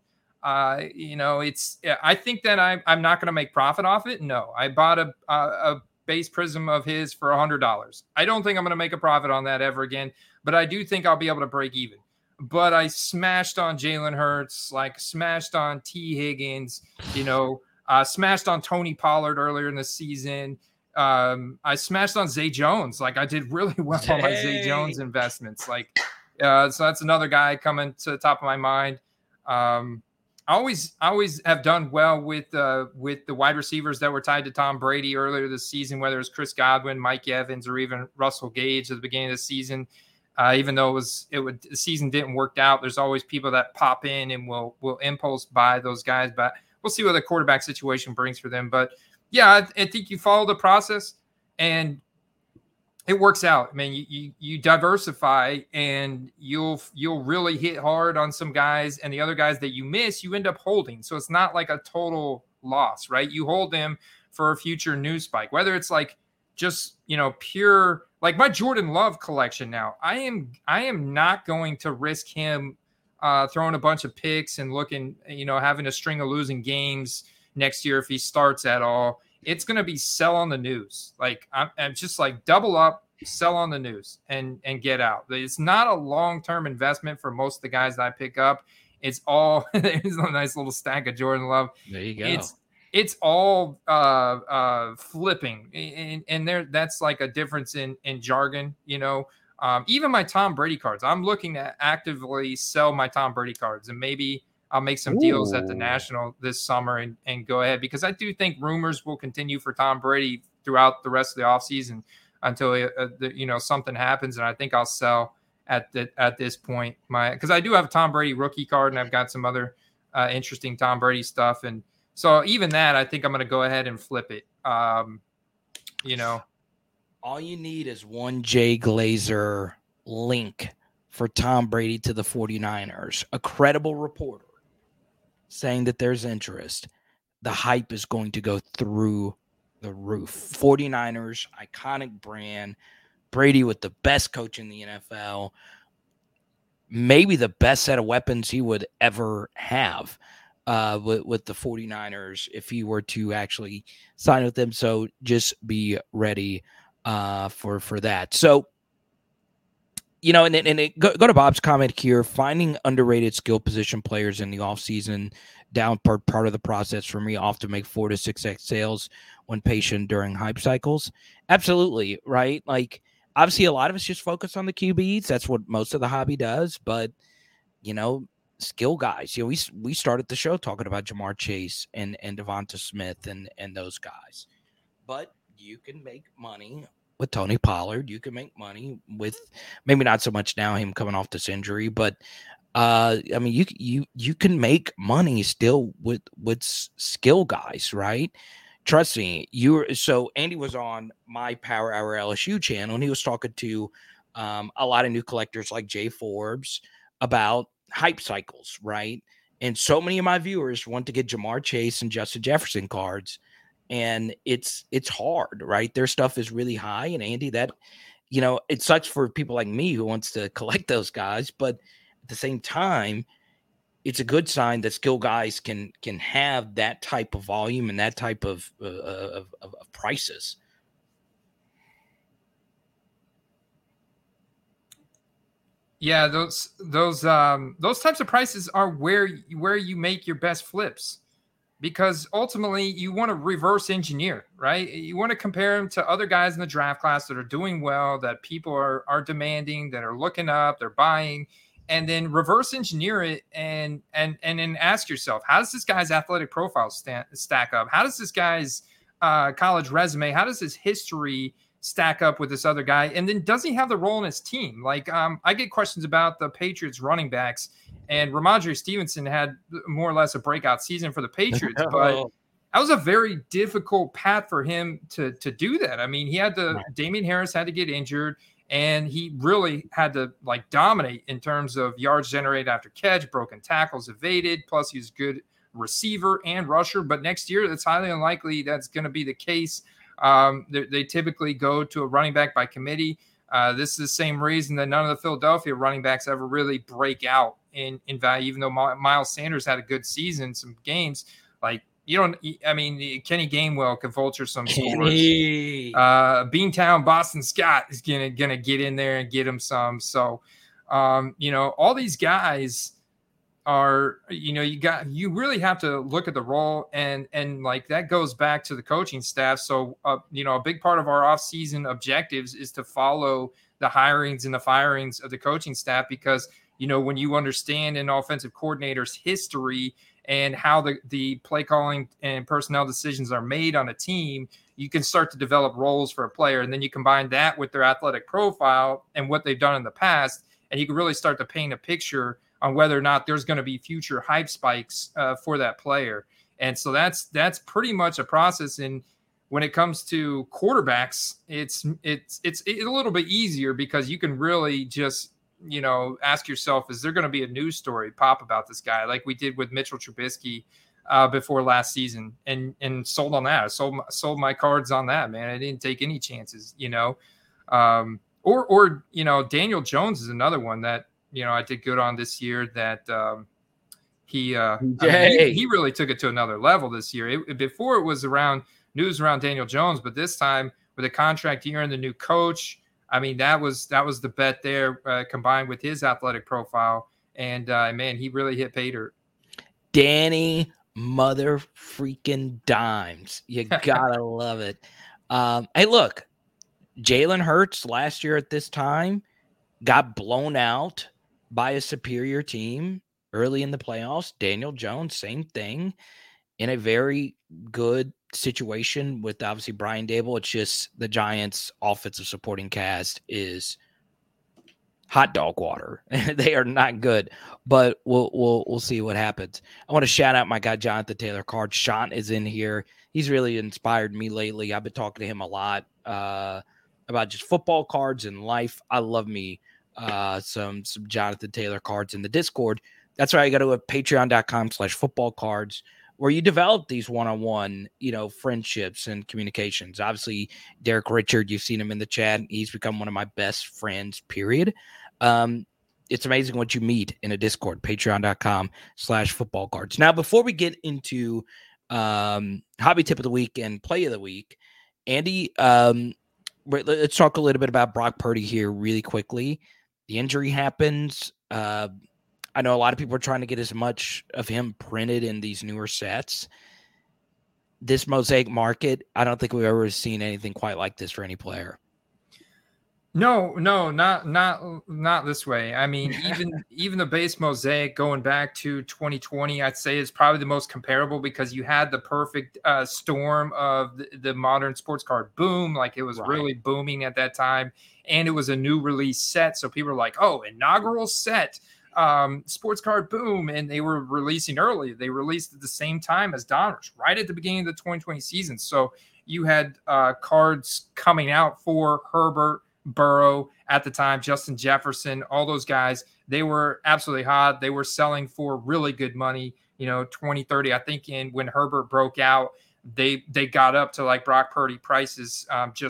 I think that I'm not going to make profit off it. No, I bought a base Prism of his for $100. I don't think I'm going to make a profit on that ever again, but I do think I'll be able to break even. But I smashed on Jalen Hurts, like smashed on T. Higgins, smashed on Tony Pollard earlier in the season. I smashed on Zay Jones. Like I did really well on my Zay Jones investments. Like, so that's another guy coming to the top of my mind. I always have done well with the wide receivers that were tied to Tom Brady earlier this season, whether it's Chris Godwin, Mike Evans, or even Russell Gage at the beginning of the season. Even though the season didn't work out, there's always people that pop in and will impulse buy those guys. But we'll see what the quarterback situation brings for them. But yeah, I think you follow the process and it works out. I mean, you diversify and you'll really hit hard on some guys, and the other guys that you miss, you end up holding. So it's not like a total loss, right? You hold them for a future news spike, whether it's like just, pure, like my Jordan Love collection now. I am not going to risk him throwing a bunch of picks and looking, having a string of losing games next year if he starts at all. It's going to be sell on the news. Like I'm just like double up, sell on the news and get out. It's not a long-term investment for most of the guys that I pick up. It's all there's a nice little stack of Jordan Love. There you go. It's all flipping, and there that's like a difference in jargon. Even my Tom Brady cards, I'm looking to actively sell my Tom Brady cards, and maybe I'll make some deals at the National this summer and go ahead, because I do think rumors will continue for Tom Brady throughout the rest of the offseason until something happens, and I think I'll sell at this point because I do have a Tom Brady rookie card, and I've got some other interesting Tom Brady stuff, and so even that I think I'm going to go ahead and flip it. All you need is one Jay Glazer link for Tom Brady to the 49ers, a credible reporter saying that there's interest. The hype is going to go through the roof. 49ers, iconic brand, Brady with the best coach in the NFL, maybe the best set of weapons he would ever have with the 49ers if he were to actually sign with them. So just be ready for that. So, go to Bob's comment here, finding underrated skill position players in the offseason, down part of the process for me, often make 4 to 6x sales when patient during hype cycles. Absolutely, right? Like, obviously, a lot of us just focus on the QBs. That's what most of the hobby does. But, skill guys, we started the show talking about Ja'Marr Chase and Devonta Smith and those guys. But you can make money with Tony Pollard. You can make money with, maybe not so much now, him coming off this injury, but you can make money still with skill guys, right? Trust me. So Andy was on my Power Hour LSU channel, and he was talking to a lot of new collectors like Jay Forbes about hype cycles, right? And so many of my viewers want to get Ja'Marr Chase and Justin Jefferson cards, and it's hard, right? Their stuff is really high, and Andy, that it sucks for people like me who wants to collect those guys, but at the same time, it's a good sign that skill guys can have that type of volume and that type of prices. Yeah, those types of prices are where you make your best flips, because ultimately you want to reverse engineer, right? You want to compare them to other guys in the draft class that are doing well, that people are demanding, that are looking up, they're buying, and then reverse engineer it and then ask yourself, how does this guy's athletic profile stack up? How does this guy's college resume, how does his history stack up with this other guy? And then does he have the role in his team? Like, I get questions about the Patriots running backs, and Ramondre Stevenson had more or less a breakout season for the Patriots, but that was a very difficult path for him to do that. I mean, he had Damian Harris had to get injured, and he really had to dominate in terms of yards generated after catch, broken tackles evaded, plus he's good receiver and rusher. But next year, it's highly unlikely that's going to be the case. They typically go to a running back by committee. This is the same reason that none of the Philadelphia running backs ever really break out in value, even though Miles Sanders had a good season, some games. Kenny Gainwell can vulture some scores. Beantown Boston Scott is gonna get in there and get him some. So, all these guys are, you really have to look at the role, and that goes back to the coaching staff. So, a big part of our offseason objectives is to follow the hirings and the firings of the coaching staff, because, when you understand an offensive coordinator's history and how the play calling and personnel decisions are made on a team, you can start to develop roles for a player. And then you combine that with their athletic profile and what they've done in the past, and you can really start to paint a picture on whether or not there's going to be future hype spikes for that player. And so that's pretty much a process. And when it comes to quarterbacks, it's a little bit easier, because you can really just, ask yourself, is there going to be a news story pop about this guy, like we did with Mitchell Trubisky before last season, and sold on that. I sold my cards on that, man. I didn't take any chances, or Daniel Jones is another one that, I did good on this year, that he really took it to another level this year. Before it was news around Daniel Jones, but this time with a contract year and the new coach, I mean, that was the bet there, combined with his athletic profile. And man, he really hit pay dirt. Danny mother freaking dimes. You gotta love it. Hey, look, Jalen Hurts last year at this time, got blown out by a superior team early in the playoffs. Daniel Jones, same thing, in a very good situation with obviously Brian Dable. It's just the Giants' offensive supporting cast is hot dog water. They are not good, but we'll see what happens. I want to shout out my guy Jonathan Taylor Card. Sean is in here. He's really inspired me lately. I've been talking to him a lot about just football cards and life. I love me some Jonathan Taylor Cards in the Discord. That's why you go to patreon.com/football cards, where you develop these one-on-one, friendships and communications. Obviously, Derek Richard, you've seen him in the chat. He's become one of my best friends, period. It's amazing what you meet in a Discord, patreon.com/football cards. Now, before we get into hobby tip of the week and play of the week, Andy, let's talk a little bit about Brock Purdy here really quickly. The injury happens. I know a lot of people are trying to get as much of him printed in these newer sets. This mosaic market, I don't think we've ever seen anything quite like this for any player. No, not this way. I mean, even the base mosaic going back to 2020, I'd say is probably the most comparable, because you had the perfect storm of the modern sports card boom. Like, it was really booming at that time, and it was a new release set. So people were like, "Oh, inaugural set, sports card boom," and they were releasing early. They released at the same time as Donruss, right at the beginning of the 2020 season. So you had cards coming out for Herbert, Burrow at the time, Justin Jefferson, all those guys. They were absolutely hot. They were selling for really good money, 20, 30. I think when Herbert broke out, they got up to like Brock Purdy prices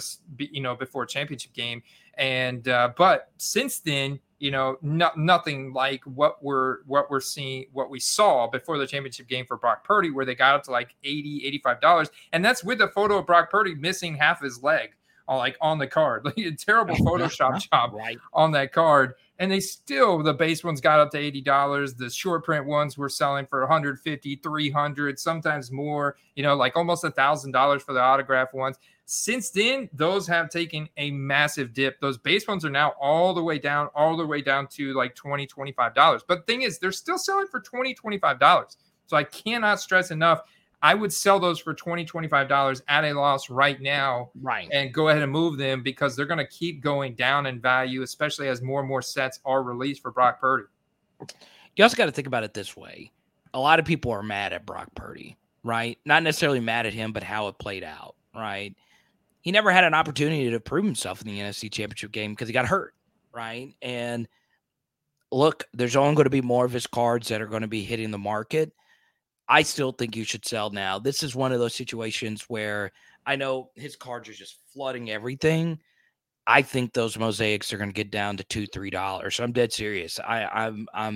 before championship game. And but since then, nothing like what we're seeing, what we saw before the championship game for Brock Purdy, where they got up to like $80, $85. And that's with a photo of Brock Purdy missing half his leg on the card. Like, a terrible Photoshop job on that card. And the base ones got up to $80. The short print ones were selling for $150, $300, sometimes more, like almost $1,000 for the autograph ones. Since then, those have taken a massive dip. Those base ones are now all the way down to like $20, $25. But the thing is, they're still selling for $20, $25. So I cannot stress enough, I would sell those for $20, $25 at a loss right now, and go ahead and move them, because they're going to keep going down in value, especially as more and more sets are released for Brock Purdy. You also got to think about it this way. A lot of people are mad at Brock Purdy, right? Not necessarily mad at him, but how it played out, right? He never had an opportunity to prove himself in the NFC Championship game because he got hurt, right? And look, there's only going to be more of his cards that are going to be hitting the market. I still think you should sell now. This is one of those situations where I know his cards are just flooding everything. I think those mosaics are going to get down to $2, $3. So I'm dead serious. I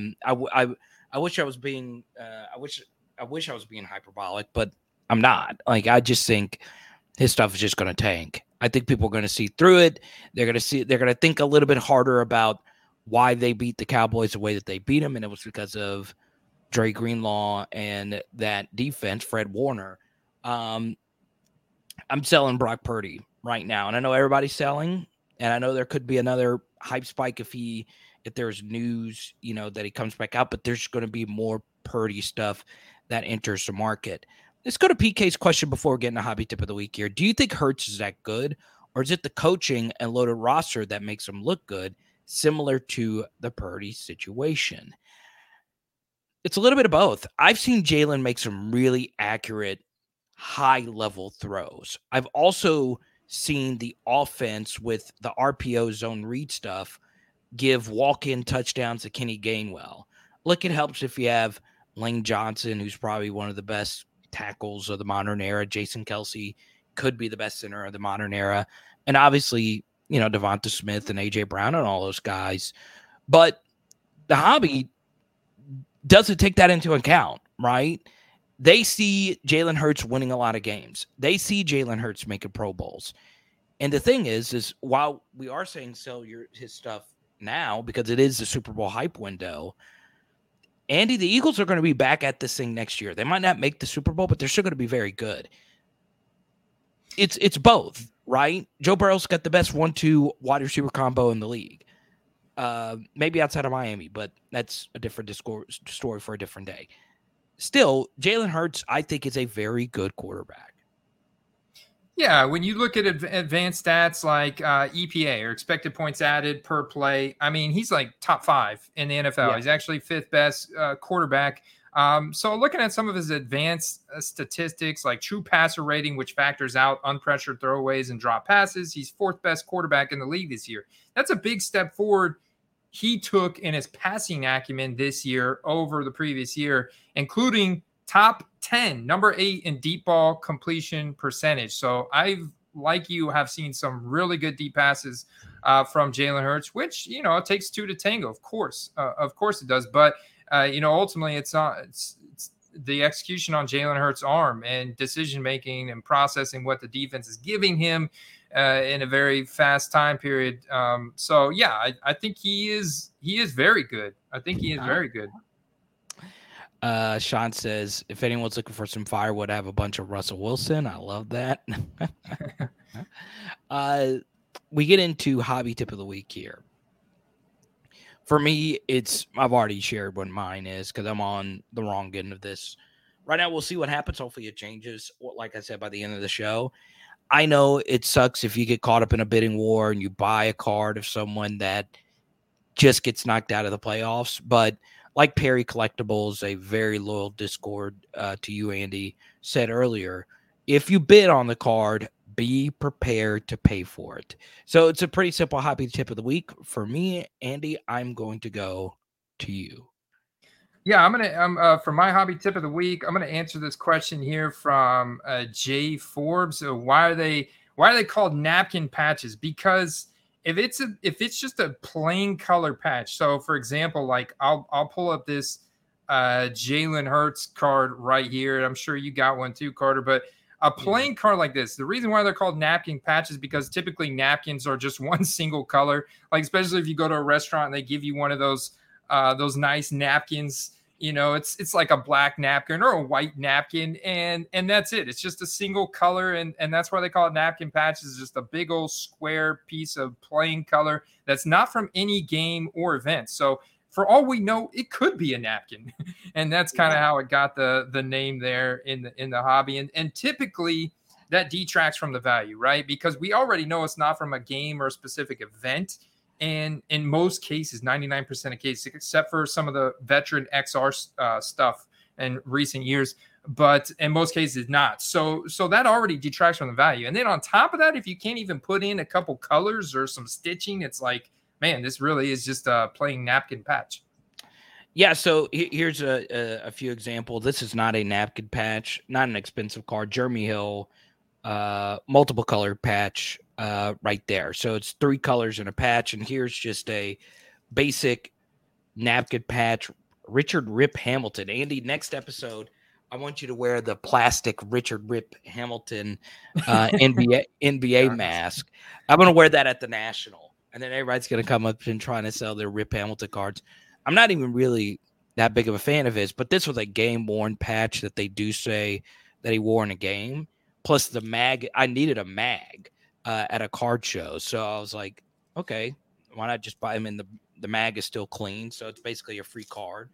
wish I was being I wish I was being hyperbolic, but I'm not. Like, I just think his stuff is just going to tank. I think people are going to see through it. They're going to think a little bit harder about why they beat the Cowboys the way that they beat them, and it was because of Dre Greenlaw and that defense, Fred Warner. I'm selling Brock Purdy right now, and I know everybody's selling, and I know there could be another hype spike if there's news, that he comes back out, but there's going to be more Purdy stuff that enters the market. Let's go to PK's question before getting a hobby tip of the week here. Do you think Hurts is that good, or is it the coaching and loaded roster that makes him look good, similar to the Purdy situation? It's a little bit of both. I've seen Jalen make some really accurate, high-level throws. I've also seen the offense with the RPO zone read stuff give walk-in touchdowns to Kenny Gainwell. Look, it helps if you have Lane Johnson, who's probably one of the best tackles of the modern era. Jason Kelce could be the best center of the modern era. And obviously, Devonta Smith and A.J. Brown and all those guys. But the hobby doesn't take that into account, right? They see Jalen Hurts winning a lot of games. They see Jalen Hurts making Pro Bowls. And the thing is while we are saying sell his stuff now because it is the Super Bowl hype window, Andy, the Eagles are going to be back at this thing next year. They might not make the Super Bowl, but they're still going to be very good. It's both, right? Joe Burrow's got the best 1-2 wide receiver combo in the league. maybe outside of Miami, but that's a different story for a different day. Still, Jalen Hurts, I think, is a very good quarterback. Yeah, when you look at advanced stats like EPA or expected points added per play, I mean, he's like top 5 in the NFL. Yeah. He's actually 5th best quarterback. So looking at some of his advanced statistics like true passer rating, which factors out unpressured throwaways and drop passes, he's 4th best quarterback in the league this year. That's a big step forward he took in his passing acumen this year over the previous year, including top 10, number 8 in deep ball completion percentage. So like you, have seen some really good deep passes from Jalen Hurts, which, you know, it takes 2 to tango. Of course it does. But, you know, ultimately it's the execution on Jalen Hurts' arm and decision-making and processing what the defense is giving him in a very fast time period. So yeah, I think he is very good. I think he is very good. Sean says, if anyone's looking for some firewood, I have a bunch of Russell Wilson. I love that. We get into hobby tip of the week here. For me, I've already shared what mine is because I'm on the wrong end of this. Right now, we'll see what happens. Hopefully it changes, like I said, by the end of the show. I know it sucks if you get caught up in a bidding war and you buy a card of someone that just gets knocked out of the playoffs, but like Perry Collectibles, a very loyal Discord to you, Andy, said earlier, if you bid on the card, be prepared to pay for it. So it's a pretty simple hobby tip of the week. For me, Andy, I'm going to go to you. Yeah, I'm for my hobby tip of the week, I'm gonna answer this question here from Jay Forbes. Why are they called napkin patches? Because if it's just a plain color patch, so for example, like I'll pull up this Jalen Hurts card right here. I'm sure you got one too, Carter, but a plain card like this, the reason why they're called napkin patches, because typically napkins are just one single color. Like, especially if you go to a restaurant and they give you one of those nice napkins, you know, it's like a black napkin or a white napkin, and that's it. It's just a single color, and that's why they call it napkin patches. It's just a big old square piece of plain color that's not from any game or event. So for all we know, it could be a napkin, and that's kind of how it got the name there in the hobby. And typically that detracts from the value, right? Because we already know it's not from a game or a specific event. And in most cases, 99% of cases, except for some of the veteran XR stuff in recent years, but in most cases not. So that already detracts from the value. And then on top of that, if you can't even put in a couple colors or some stitching, it's like, man, this really is just a plain napkin patch. Yeah, so here's a few examples. This is not a napkin patch, not an expensive card. Jeremy Hill, multiple color patch right there. So it's 3 colors in a patch, and here's just a basic napkin patch. Richard Rip Hamilton. Andy, next episode, I want you to wear the plastic Richard Rip Hamilton NBA mask. I'm going to wear that at the National, and then everybody's going to come up and trying to sell their Rip Hamilton cards. I'm not even really that big of a fan of his, but this was a game-worn patch that they do say that he wore in a game. Plus the mag, I needed a mag at a card show. So I was like, okay, why not just buy him in the mag is still clean. So it's basically a free card.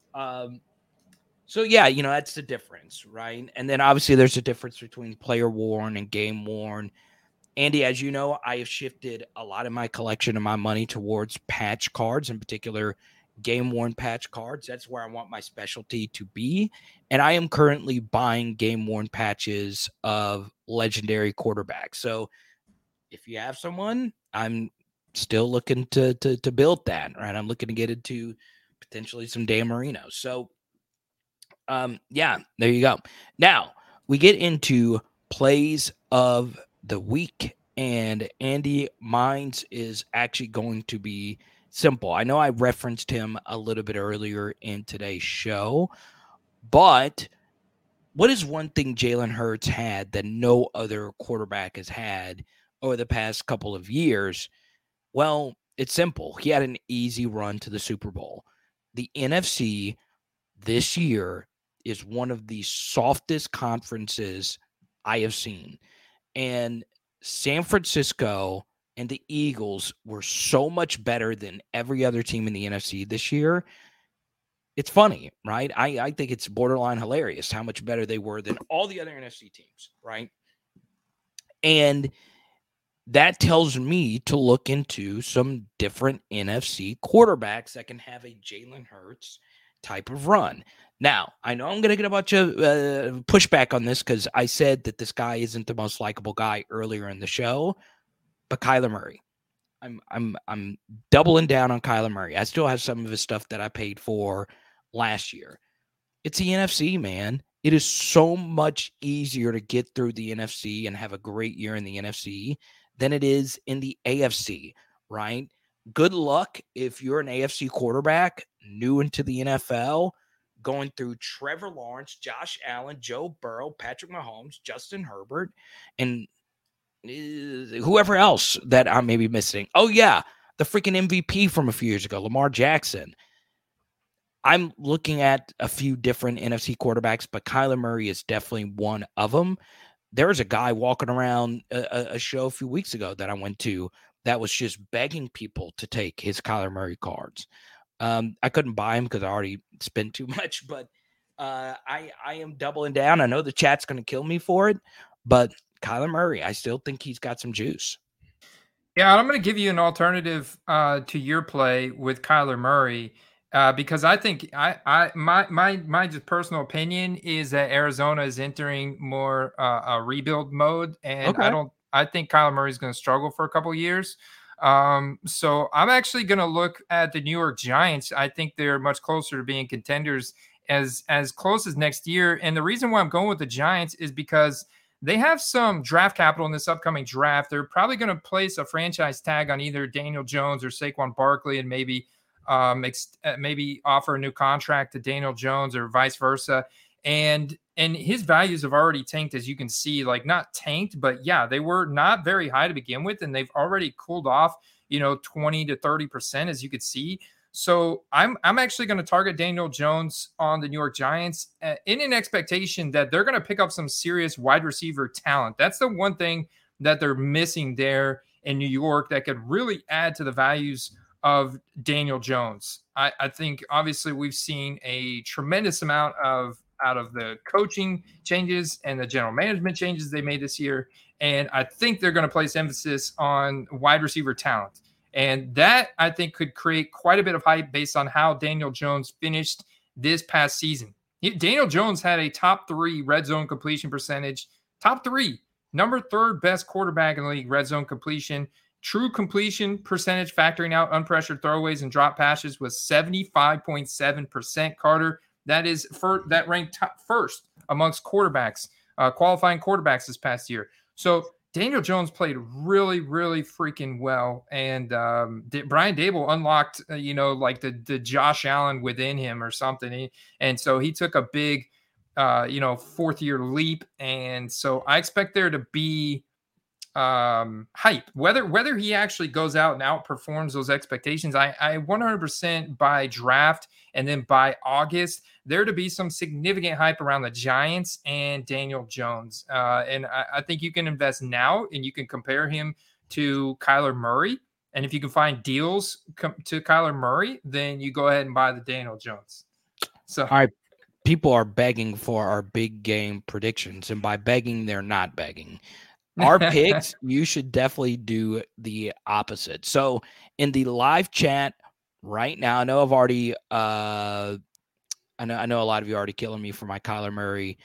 So yeah, you know, that's the difference, right? And then obviously there's a difference between player worn and game worn. Andy, as you know, I have shifted a lot of my collection of my money towards patch cards, in particular game-worn patch cards. That's where I want my specialty to be. And I am currently buying game-worn patches of legendary quarterbacks. So if you have someone, I'm still looking to build that, right? I'm looking to get into potentially some Dan Marino. So, yeah, there you go. Now, we get into plays of the week. And Andy, mine's is actually going to be simple. I know I referenced him a little bit earlier in today's show, but what is one thing Jalen Hurts had that no other quarterback has had over the past couple of years? Well, it's simple. He had an easy run to the Super Bowl. The NFC this year is one of the softest conferences I have seen. And San Francisco and the Eagles were so much better than every other team in the NFC this year. It's funny, right? I think it's borderline hilarious how much better they were than all the other NFC teams, right? And that tells me to look into some different NFC quarterbacks that can have a Jalen Hurts type of run. Now, I know I'm going to get a bunch of pushback on this because I said that this guy isn't the most likable guy earlier in the show, but Kyler Murray. I'm doubling down on Kyler Murray. I still have some of his stuff that I paid for last year. It's the NFC, man. It is so much easier to get through the NFC and have a great year in the NFC than it is in the AFC, right? Good luck if you're an AFC quarterback new into the NFL, going through Trevor Lawrence, Josh Allen, Joe Burrow, Patrick Mahomes, Justin Herbert, and whoever else that I may be missing. Oh, yeah, the freaking MVP from a few years ago, Lamar Jackson. I'm looking at a few different NFC quarterbacks, but Kyler Murray is definitely one of them. There was a guy walking around a show a few weeks ago that I went to that was just begging people to take his Kyler Murray cards. I couldn't buy him because I already spent too much, but I am doubling down. I know the chat's going to kill me for it, but Kyler Murray, I still think he's got some juice. Yeah, I'm going to give you an alternative to your play with Kyler Murray. Because I think my just personal opinion is that Arizona is entering more a rebuild mode, and Okay. I think Kyler Murray is going to struggle for a couple of years. So I'm actually going to look at the New York Giants. I think they're much closer to being contenders as close as next year. And the reason why I'm going with the Giants is because they have some draft capital in this upcoming draft. They're probably going to place a franchise tag on either Daniel Jones or Saquon Barkley, and maybe offer a new contract to Daniel Jones or vice versa. And his values have already tanked, as you can see, like not tanked, but yeah, they were not very high to begin with. And they've already cooled off, 20 to 30%, as you could see. So I'm actually going to target Daniel Jones on the New York Giants in an expectation that they're going to pick up some serious wide receiver talent. That's the one thing that they're missing there in New York that could really add to the values of Daniel Jones. I think obviously we've seen a tremendous amount out of the coaching changes and the general management changes they made this year. And I think they're going to place emphasis on wide receiver talent. And that, I think, could create quite a bit of hype based on how Daniel Jones finished this past season. Daniel Jones had a top 3 red zone completion percentage, top 3, number 3rd best quarterback in the league, red zone completion. True completion percentage, factoring out unpressured throwaways and drop passes, was 75.7%. Carter, that ranked first amongst quarterbacks, qualifying quarterbacks this past year. So Daniel Jones played really, really freaking well, and Brian Daboll unlocked, like the Josh Allen within him or something, and so he took a big, 4th year leap, and so I expect there to be hype, whether he actually goes out and outperforms those expectations. I 100% by draft and then by August there to be some significant hype around the Giants and Daniel Jones, and I think you can invest now and you can compare him to Kyler Murray, and if you can find deals to Kyler Murray, then you go ahead and buy the Daniel Jones. So all right, people are begging for our big game predictions, and by begging, they're not begging. Our picks, you should definitely do the opposite. So in the live chat right now, I know I've already I know a lot of you are already killing me for my Kyler Murray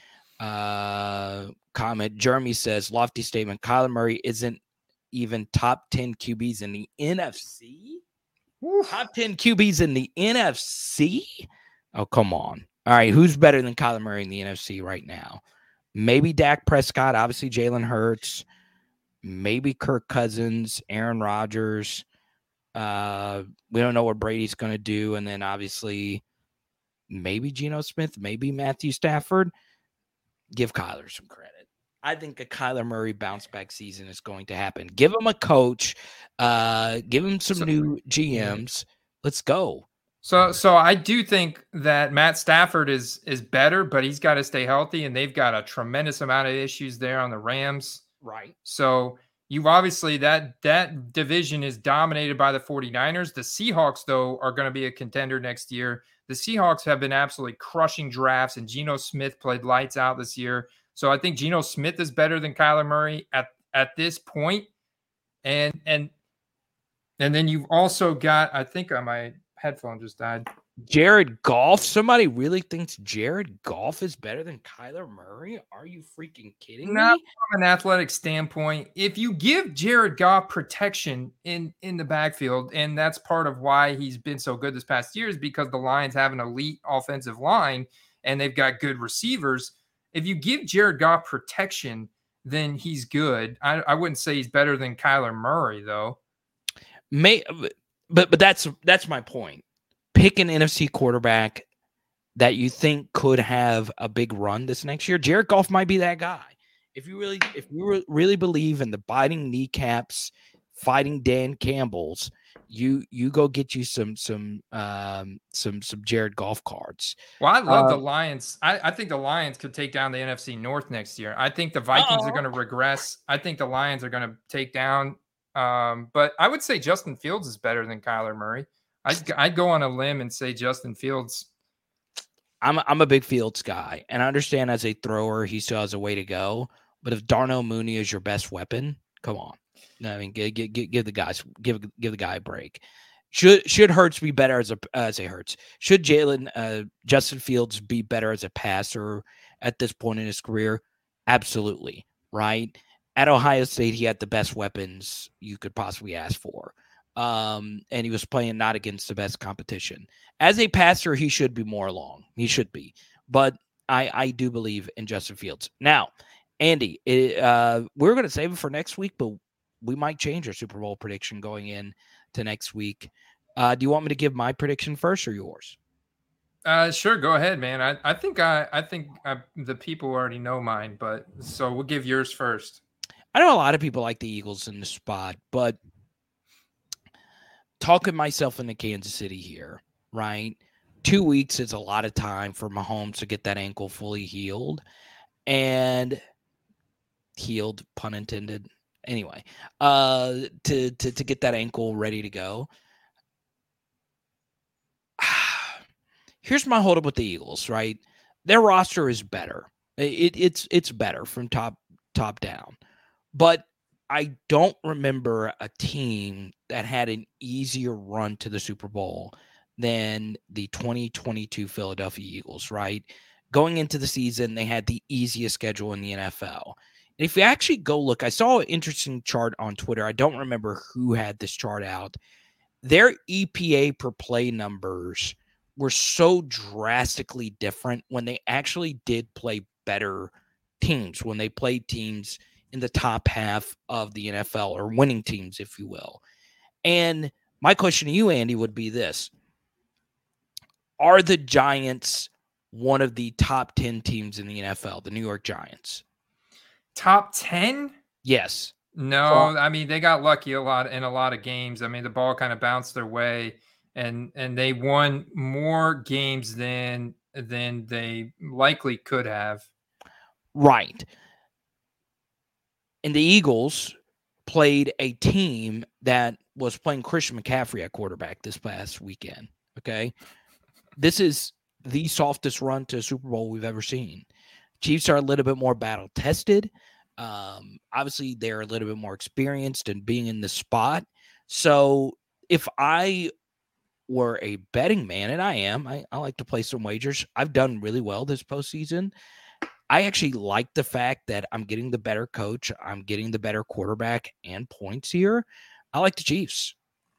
comment. Jeremy says, lofty statement, Kyler Murray isn't even top 10 QBs in the NFC? Oof. Top 10 QBs in the NFC? Oh, come on. All right, who's better than Kyler Murray in the NFC right now? Maybe Dak Prescott, obviously Jalen Hurts, maybe Kirk Cousins, Aaron Rodgers. We don't know what Brady's going to do. And then obviously maybe Geno Smith, maybe Matthew Stafford. Give Kyler some credit. I think a Kyler Murray bounce back season is going to happen. Give him a coach. Give him some new GMs. Let's go. So I do think that Matt Stafford is better, but he's got to stay healthy, and they've got a tremendous amount of issues there on the Rams. Right. So You've obviously that division is dominated by the 49ers. The Seahawks, though, are going to be a contender next year. The Seahawks have been absolutely crushing drafts, and Geno Smith played lights out this year. So I think Geno Smith is better than Kyler Murray at this point. And then you've also got, I think my headphone just died. Jared Goff. Somebody really thinks Jared Goff is better than Kyler Murray? Are you freaking kidding me? Not from an athletic standpoint. If you give Jared Goff protection in the backfield, and that's part of why he's been so good this past year, is because the Lions have an elite offensive line and they've got good receivers. If you give Jared Goff protection, then he's good. I wouldn't say he's better than Kyler Murray, though. But that's my point. Pick an NFC quarterback that you think could have a big run this next year. Jared Goff might be that guy. If you really believe in the biting kneecaps, fighting Dan Campbell's, you go get you some Jared Goff cards. Well, I love the Lions. I think the Lions could take down the NFC North next year. I think the Vikings are going to regress. I think the Lions are going to take down. But I would say Justin Fields is better than Kyler Murray. I'd go on a limb and say Justin Fields. I'm a big Fields guy, and I understand as a thrower he still has a way to go. But if Darnell Mooney is your best weapon, come on. No, I mean, give the guy a break. Should Hurts be better Should Justin Fields be better as a passer at this point in his career? Absolutely, right? At Ohio State, he had the best weapons you could possibly ask for. And he was playing not against the best competition. As a passer, he should be more along. He should be. But I do believe in Justin Fields. Now, Andy, we're going to save it for next week, but we might change our Super Bowl prediction going in to next week. Do you want me to give my prediction first or yours? Sure, go ahead, man. I think the people already know mine, but so we'll give yours first. I know a lot of people like the Eagles in the spot, but talking myself into Kansas City here, right? 2 weeks is a lot of time for Mahomes to get that ankle fully healed. And healed, pun intended. Anyway, to get that ankle ready to go. Here's my holdup with the Eagles, right? Their roster is better. It's better from top down. But I don't remember a team that had an easier run to the Super Bowl than the 2022 Philadelphia Eagles, right? Going into the season, they had the easiest schedule in the NFL. And if you actually go look, I saw an interesting chart on Twitter. I don't remember who had this chart out. Their EPA per play numbers were so drastically different when they actually did play better teams, when they played teams in the top half of the NFL, or winning teams, if you will. And my question to you, Andy, would be this. Are the Giants one of the top 10 teams in the NFL, the New York Giants? Top 10? Yes. No, I mean, they got lucky in a lot of games. I mean, the ball kind of bounced their way, and they won more games than they likely could have. Right. And the Eagles played a team that was playing Christian McCaffrey at quarterback this past weekend. Okay. This is the softest run to a Super Bowl we've ever seen. Chiefs are a little bit more battle tested. Obviously, they're a little bit more experienced in being in the spot. So if I were a betting man, and I am, I like to play some wagers. I've done really well this postseason. I actually like the fact that I'm getting the better coach. I'm getting the better quarterback and points here. I like the Chiefs.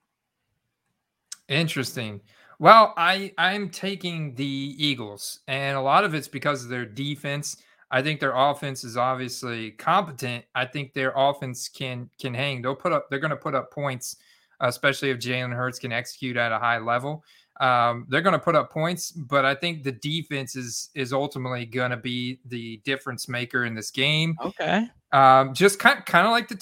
Interesting. Well, I'm taking the Eagles, and a lot of it's because of their defense. I think their offense is obviously competent. I think their offense can hang. They're going to put up points, especially if Jalen Hurts can execute at a high level. They're going to put up points, but I think the defense is ultimately going to be the difference maker in this game. Okay. Just kind of like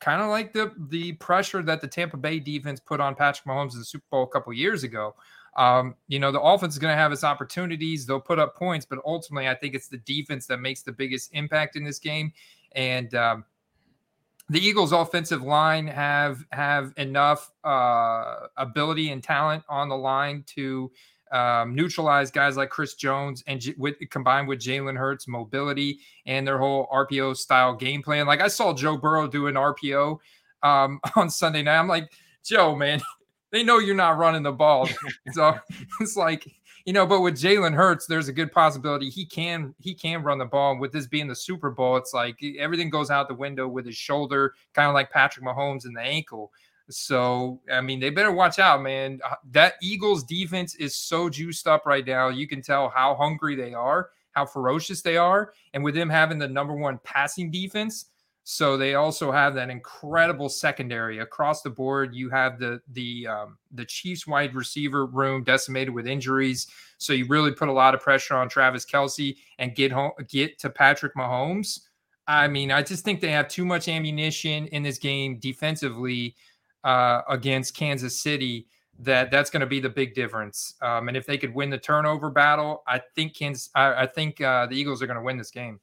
the pressure that the Tampa Bay defense put on Patrick Mahomes in the Super Bowl a couple years ago. The offense is going to have its opportunities. They'll put up points, but ultimately I think it's the defense that makes the biggest impact in this game. And the Eagles' offensive line have enough ability and talent on the line to neutralize guys like Chris Jones and combined with Jalen Hurts' mobility and their whole RPO style game plan. Like I saw Joe Burrow do an RPO on Sunday night. I'm like, Joe, man, they know you're not running the ball. So it's like, but with Jalen Hurts, there's a good possibility he can run the ball. With this being the Super Bowl, it's like everything goes out the window with his shoulder, kind of like Patrick Mahomes and the ankle. So, I mean, they better watch out, man. That Eagles defense is so juiced up right now. You can tell how hungry they are, how ferocious they are. And with them having the number one passing defense, so they also have that incredible secondary across the board. You have the Chiefs wide receiver room decimated with injuries. So you really put a lot of pressure on Travis Kelce and get to Patrick Mahomes. I mean, I just think they have too much ammunition in this game defensively against Kansas City. That's going to be the big difference. And if they could win the turnover battle, I think the Eagles are going to win this game.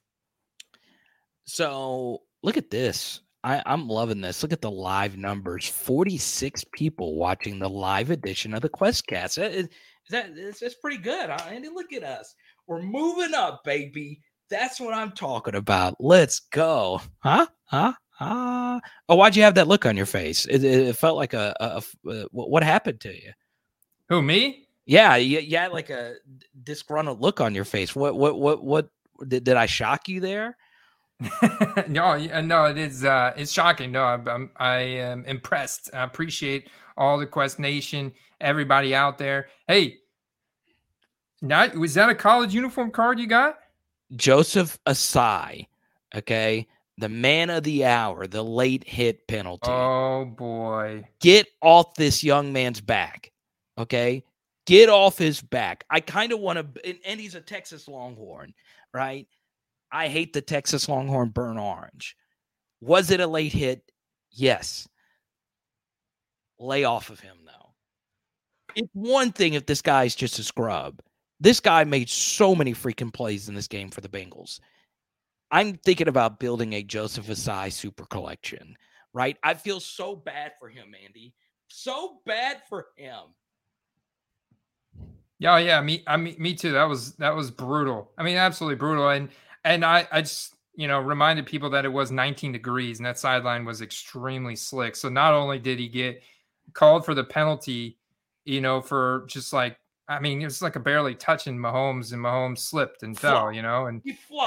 So look at this. I'm loving this. Look at the live numbers. 46 people watching the live edition of the QuestCast. That's pretty good, huh, Andy? Look at us. We're moving up, baby. That's what I'm talking about. Let's go. Huh? Oh, why'd you have that look on your face? It felt like what happened to you? Who, me? Yeah, you had like a disgruntled look on your face. What did I shock you there? No, it is. It's shocking. No, I am impressed. I appreciate all the Quest Nation, everybody out there. Hey, was that a college uniform card you got? Joseph Asai, okay, the man of the hour, the late hit penalty. Oh boy, get off this young man's back, okay? Get off his back. I kind of want to, and he's a Texas Longhorn, right? I hate the Texas Longhorn burnt orange. Was it a late hit? Yes. Lay off of him, though. It's one thing if this guy's just a scrub. This guy made so many freaking plays in this game for the Bengals. I'm thinking about building a Joseph Asai super collection, right? I feel so bad for him, Andy. So bad for him. Yeah, me too. That was brutal. I mean, absolutely brutal. And I just, reminded people that it was 19 degrees and that sideline was extremely slick. So not only did he get called for the penalty, for just like, I mean, it was like a barely touching Mahomes, and Mahomes slipped and fell, and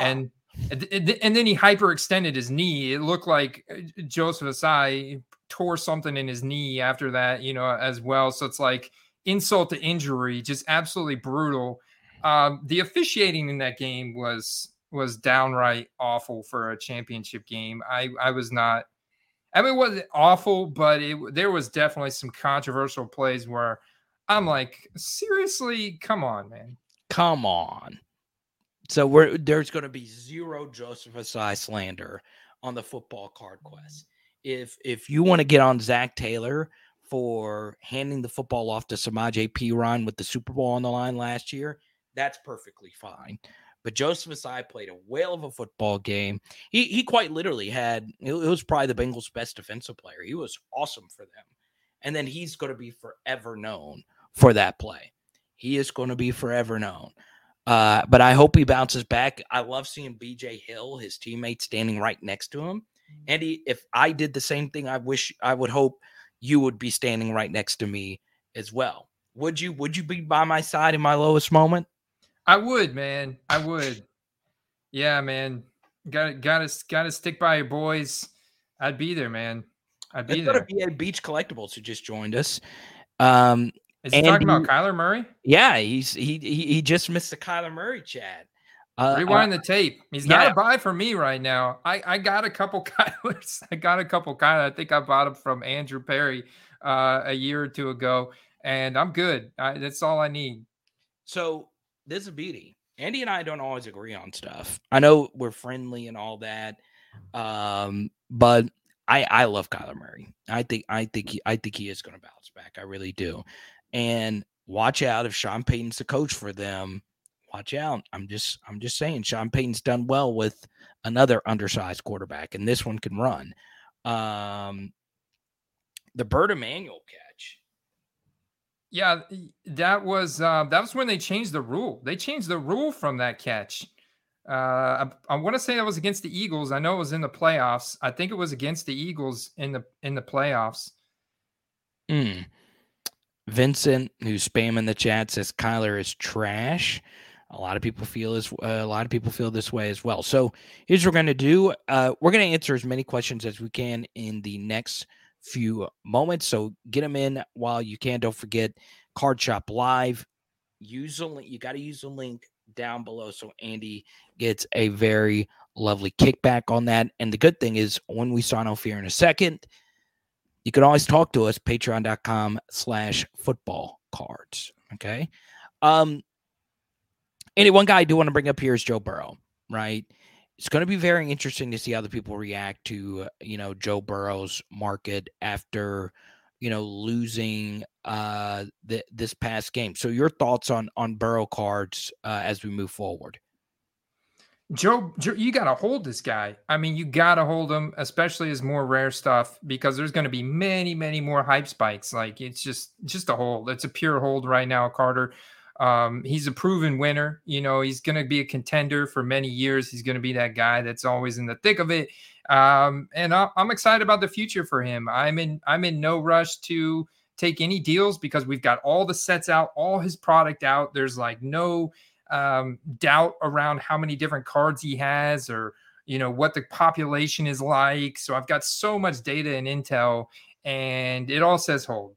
then he hyperextended his knee. It looked like Joseph Asai tore something in his knee after that, as well. So it's like insult to injury, just absolutely brutal. The officiating in that game was downright awful for a championship game. I was not, I mean, it wasn't awful, but there was definitely some controversial plays where I'm like, seriously, come on, man. Come on. So there's going to be zero Joseph Asai slander on the Football Card Quest. If you want to get on Zach Taylor for handing the football off to Samaje Perine with the Super Bowl on the line last year, that's perfectly fine. But Joseph Asai played a whale of a football game. He quite literally it was probably the Bengals' best defensive player. He was awesome for them. And then he's going to be forever known for that play. He is going to be forever known. But I hope he bounces back. I love seeing BJ Hill, his teammate, standing right next to him. Andy, if I did the same thing, I would hope you would be standing right next to me as well. Would you be by my side in my lowest moment? I would, man. I would. Yeah, man. Gotta stick by your boys. I'd be there, man. I'd be there. Be a Beach Collectibles who just joined us. Is he talking about Kyler Murray? Yeah, he just missed the Kyler Murray chat. Rewind the tape. He's not a buy for me right now. I got a couple Kylers. I think I bought them from Andrew Perry a year or two ago, and I'm good. That's all I need. So this is a beauty. Andy and I don't always agree on stuff. I know we're friendly and all that, but I love Kyler Murray. I think he is going to bounce back. I really do. And watch out if Sean Payton's the coach for them. Watch out. I'm just saying Sean Payton's done well with another undersized quarterback, and this one can run. The Bert Emanuel catch. Yeah, that was when they changed the rule. They changed the rule from that catch. I want to say that was against the Eagles. I know it was in the playoffs. I think it was against the Eagles in the playoffs. Vincent, who's spamming the chat, says Kyler is trash. A lot of people feel this way as well. So here's what we're going to do. We're going to answer as many questions as we can in the next few moments. So get them in while you can. Don't forget Card Shop Live. You got to use the link down below so Andy gets a very lovely kickback on that. And the good thing is when we sign off here in a second, you can always talk to us, patreon.com/football cards. Okay. One guy I do want to bring up here is Joe Burrow, right? It's going to be very interesting to see how the people react to, Joe Burrow's market after, losing this past game. So your thoughts on Burrow cards as we move forward? Joe, you got to hold this guy. I mean, you got to hold him, especially as more rare stuff, because there's going to be many, many more hype spikes. Like it's just a hold. It's a pure hold right now, Carter. He's a proven winner. He's going to be a contender for many years. He's going to be that guy that's always in the thick of it. And I'm excited about the future for him. I'm in no rush to take any deals because we've got all the sets out, all his product out. There's like no doubt around how many different cards he has or what the population is like. So I've got so much data and intel, and it all says hold.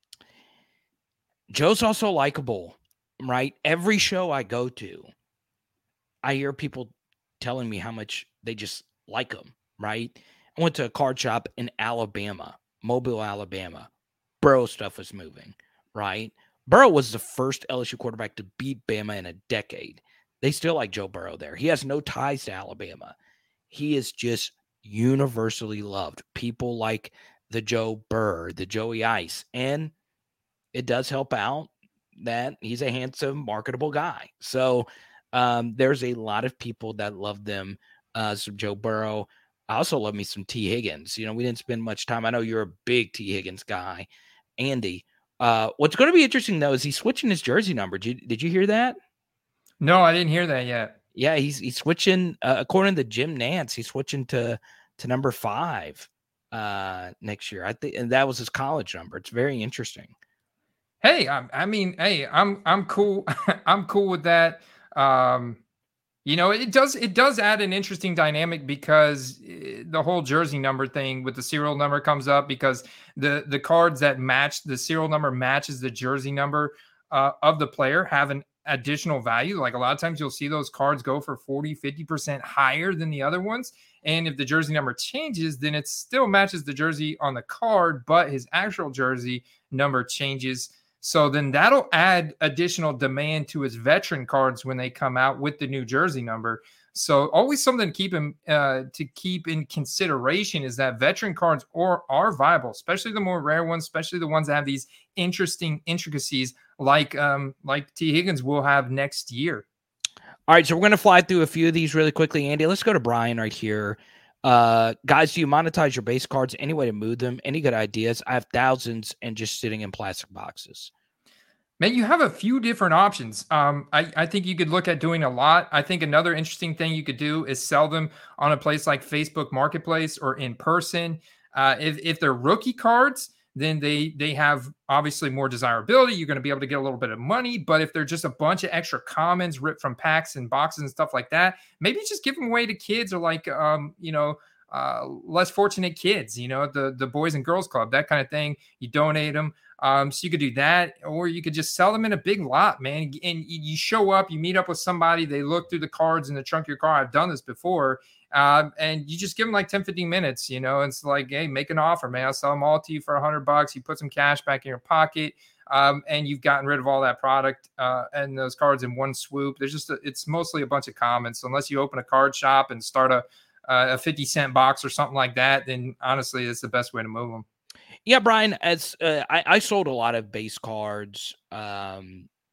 Joe's also likable, right? Every show I go to, I hear people telling me how much they just like him, right? I went to a card shop in Alabama, Mobile, Alabama. Burrow stuff was moving, right? Burrow was the first LSU quarterback to beat Bama in a decade. They still like Joe Burrow there. He has no ties to Alabama. He is just universally loved. People like the Joe Burr, the Joey Ice, and it does help out that he's a handsome, marketable guy. So there's a lot of people that love them. Some Joe Burrow. I also love me some T. Higgins. We didn't spend much time. I know you're a big T. Higgins guy, Andy. What's going to be interesting, though, is he's switching his jersey number. Did you hear that? No, I didn't hear that yet. Yeah, he's switching. According to Jim Nantz, he's switching to number 5 next year. I think, and that was his college number. It's very interesting. Hey, I'm cool. I'm cool with that. It does add an interesting dynamic because the whole jersey number thing with the serial number comes up because the cards that match the serial number matches the jersey number of the player have an additional value. Like a lot of times you'll see those cards go for 40-50% higher than the other ones. And if the jersey number changes, then it still matches the jersey on the card, but his actual jersey number changes. So then that'll add additional demand to his veteran cards when they come out with the new jersey number. So always something to keep in consideration is that veteran cards are viable, especially the more rare ones, especially the ones that have these interesting intricacies like T. Higgins will have next year. All right, so we're going to fly through a few of these really quickly. Andy, let's go to Brian right here. Guys, do you monetize your base cards? Any way to move them? Any good ideas? I have thousands and just sitting in plastic boxes. Man, you have a few different options. I think you could look at doing a lot. I think another interesting thing you could do is sell them on a place like Facebook Marketplace or in person. If they're rookie cards, then they have obviously more desirability. You're going to be able to get a little bit of money. But if they're just a bunch of extra commons ripped from packs and boxes and stuff like that, maybe just give them away to kids or like less fortunate kids, the Boys and Girls Club, that kind of thing. You donate them. So you could do that, or you could just sell them in a big lot, man. And you show up, you meet up with somebody, they look through the cards in the trunk of your car. I've done this before. And you just give them like 10, 15 minutes, it's like, hey, make an offer, man. I'll sell them all to you for $100. You put some cash back in your pocket. And you've gotten rid of all that product and those cards in one swoop. It's mostly a bunch of comments. So unless you open a card shop and start a 50-cent box or something like that, then honestly, it's the best way to move them. Yeah, Brian, as I sold a lot of base cards to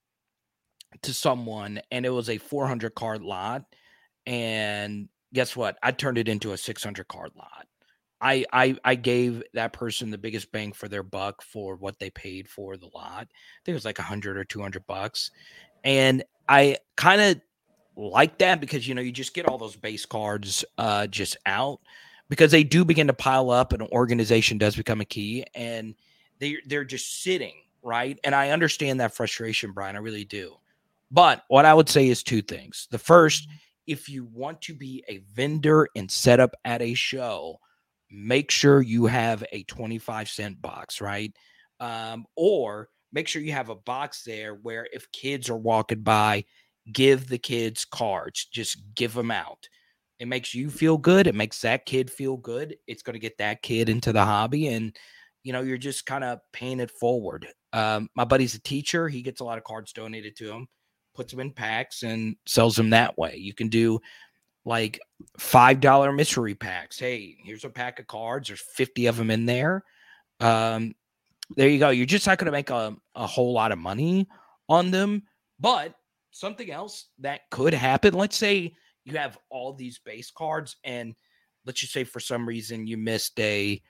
someone, and it was a 400 card lot. And guess what? I turned it into a 600 card lot. I gave that person the biggest bang for their buck for what they paid for the lot. I think it was like $100 or $200. And I kind of like that because, you just get all those base cards just out because they do begin to pile up and organization does become a key and they're just sitting, right? And I understand that frustration, Brian, I really do. But what I would say is two things. The first, if you want to be a vendor and set up at a show, make sure you have a 25-cent box, right? Or make sure you have a box there where if kids are walking by, give the kids cards, just give them out. It makes you feel good. It makes that kid feel good. It's going to get that kid into the hobby. And, you're just kind of paying it forward. My buddy's a teacher. He gets a lot of cards donated to him, puts them in packs and sells them that way. You can do like $5 mystery packs. Hey, here's a pack of cards. There's 50 of them in there. There you go. You're just not going to make a whole lot of money on them. But something else that could happen, let's say you have all these base cards and let's just say for some reason you missed a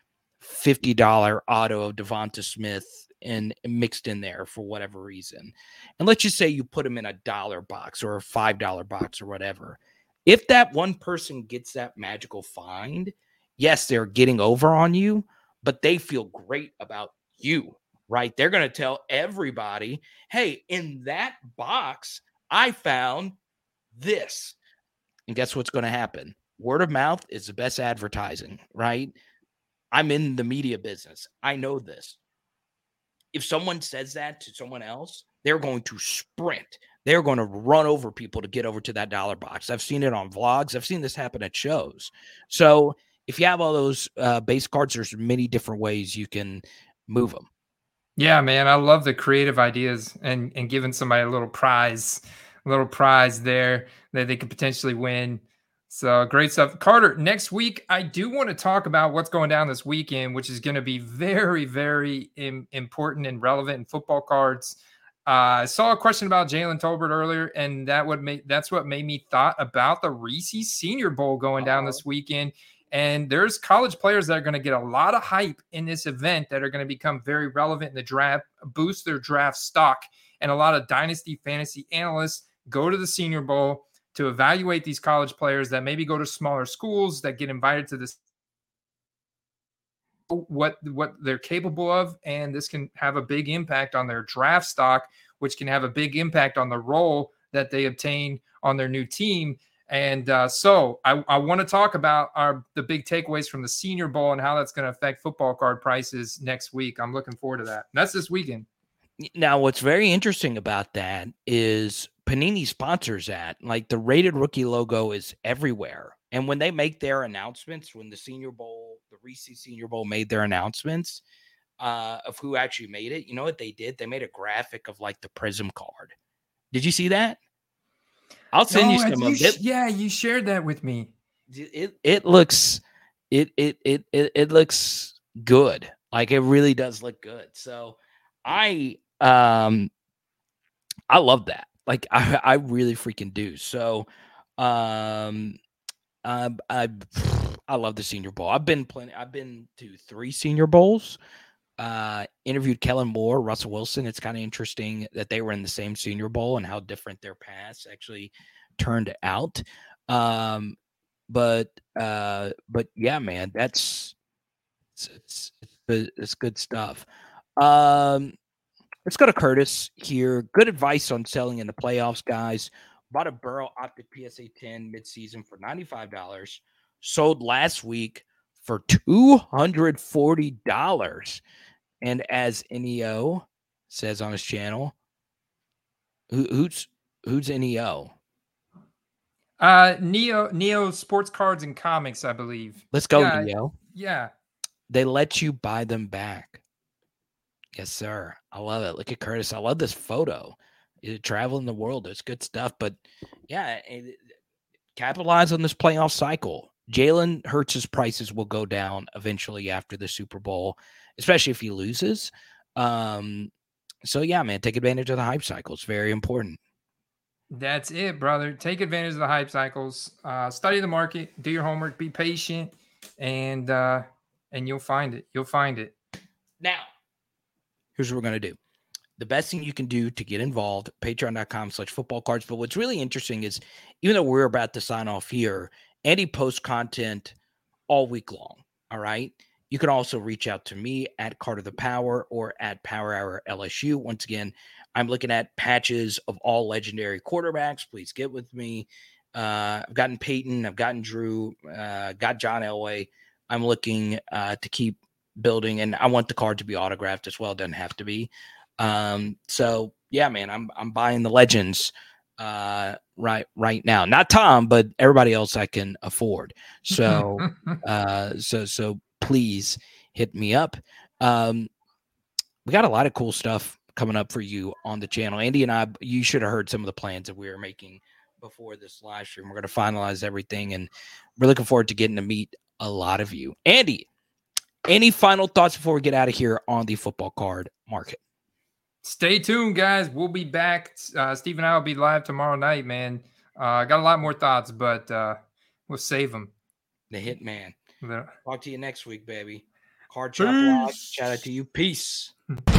$50 auto of Devonta Smith and mixed in there for whatever reason. And let's just say you put them in a $1 box or a $5 box or whatever. If that one person gets that magical find, yes, they're getting over on you, but they feel great about you, right? They're going to tell everybody, hey, in that box, I found this. And guess what's going to happen? Word of mouth is the best advertising, right? I'm in the media business. I know this. If someone says that to someone else, they're going to sprint. They're going to run over people to get over to that $1 box. I've seen it on vlogs. I've seen this happen at shows. So if you have all those base cards, there's many different ways you can move them. Yeah, man, I love the creative ideas and giving somebody a little prize there that they could potentially win. So great stuff. Carter, next week, I do want to talk about what's going down this weekend, which is going to be very, very important and relevant in football cards. I saw a question about Jalen Tolbert earlier, and that's what made me thought about the Reese's Senior Bowl going down this weekend. And there's college players that are going to get a lot of hype in this event that are going to become very relevant in the draft, boost their draft stock. And a lot of dynasty fantasy analysts go to the Senior Bowl to evaluate these college players that maybe go to smaller schools that get invited to this, what they're capable of. And this can have a big impact on their draft stock, which can have a big impact on the role that they obtain on their new team. And so I want to talk about the big takeaways from the Senior Bowl and how that's going to affect football card prices next week. I'm looking forward to that. That's this weekend. Now, what's very interesting about that is Panini sponsors that. Like the Rated Rookie logo is everywhere. And when they make their announcements, when the Senior Bowl, the Reese's Senior Bowl made their announcements of who actually made it, you know what they did? They made a graphic of like the Prism card. Did you see that? I'll send you some of it. Yeah, you shared that with me. It looks it looks good. Like it really does look good. So I love that. Like I really freaking do. So I love the Senior Bowl. I've been to 3 Senior Bowls. Interviewed Kellen Moore, Russell Wilson. It's kind of interesting that they were in the same Senior Bowl and how different their paths actually turned out. But yeah, man, it's good stuff. Let's go to Curtis here. Good advice on selling in the playoffs, guys. Bought a Burrow Optic PSA 10 midseason for $95. Sold last week for $240. And as NEO says on his channel, who's NEO? Neo Sports Cards and Comics, I believe. Let's go, Neo. Yeah. They let you buy them back. Yes, sir. I love it. Look at Curtis. I love this photo. Traveling the world. It's good stuff. But yeah, capitalize on this playoff cycle. Jalen Hurts' prices will go down eventually after the Super Bowl, especially if he loses. So yeah, man, take advantage of the hype cycle. It's very important. That's it, brother. Take advantage of the hype cycles. Study the market. Do your homework. Be patient. And and you'll find it. You'll find it. Now, here's what we're going to do. The best thing you can do to get involved, patreon.com/footballcards. But what's really interesting is, even though we're about to sign off here, Andy posts content all week long. All right. You can also reach out to me at Carter the Power or at Power Hour LSU. Once again, I'm looking at patches of all legendary quarterbacks. Please get with me. I've gotten Peyton. I've gotten Drew. Got John Elway. I'm looking to keep building, and I want the card to be autographed as well. It doesn't have to be. So yeah, man, I'm buying the legends right now. Not Tom, but everybody else I can afford. So so please hit me up. We got a lot of cool stuff coming up for you on the channel. Andy and I, you should have heard some of the plans that we were making before this live stream. We're going to finalize everything, and we're looking forward to getting to meet a lot of you. Andy, any final thoughts before we get out of here on the football card market? Stay tuned, guys. We'll be back. Steve and I will be live tomorrow night, man. Got a lot more thoughts, but we'll save them. The Hitman. The... Talk to you next week, baby. Card Shop Live. Shout out to you. Peace.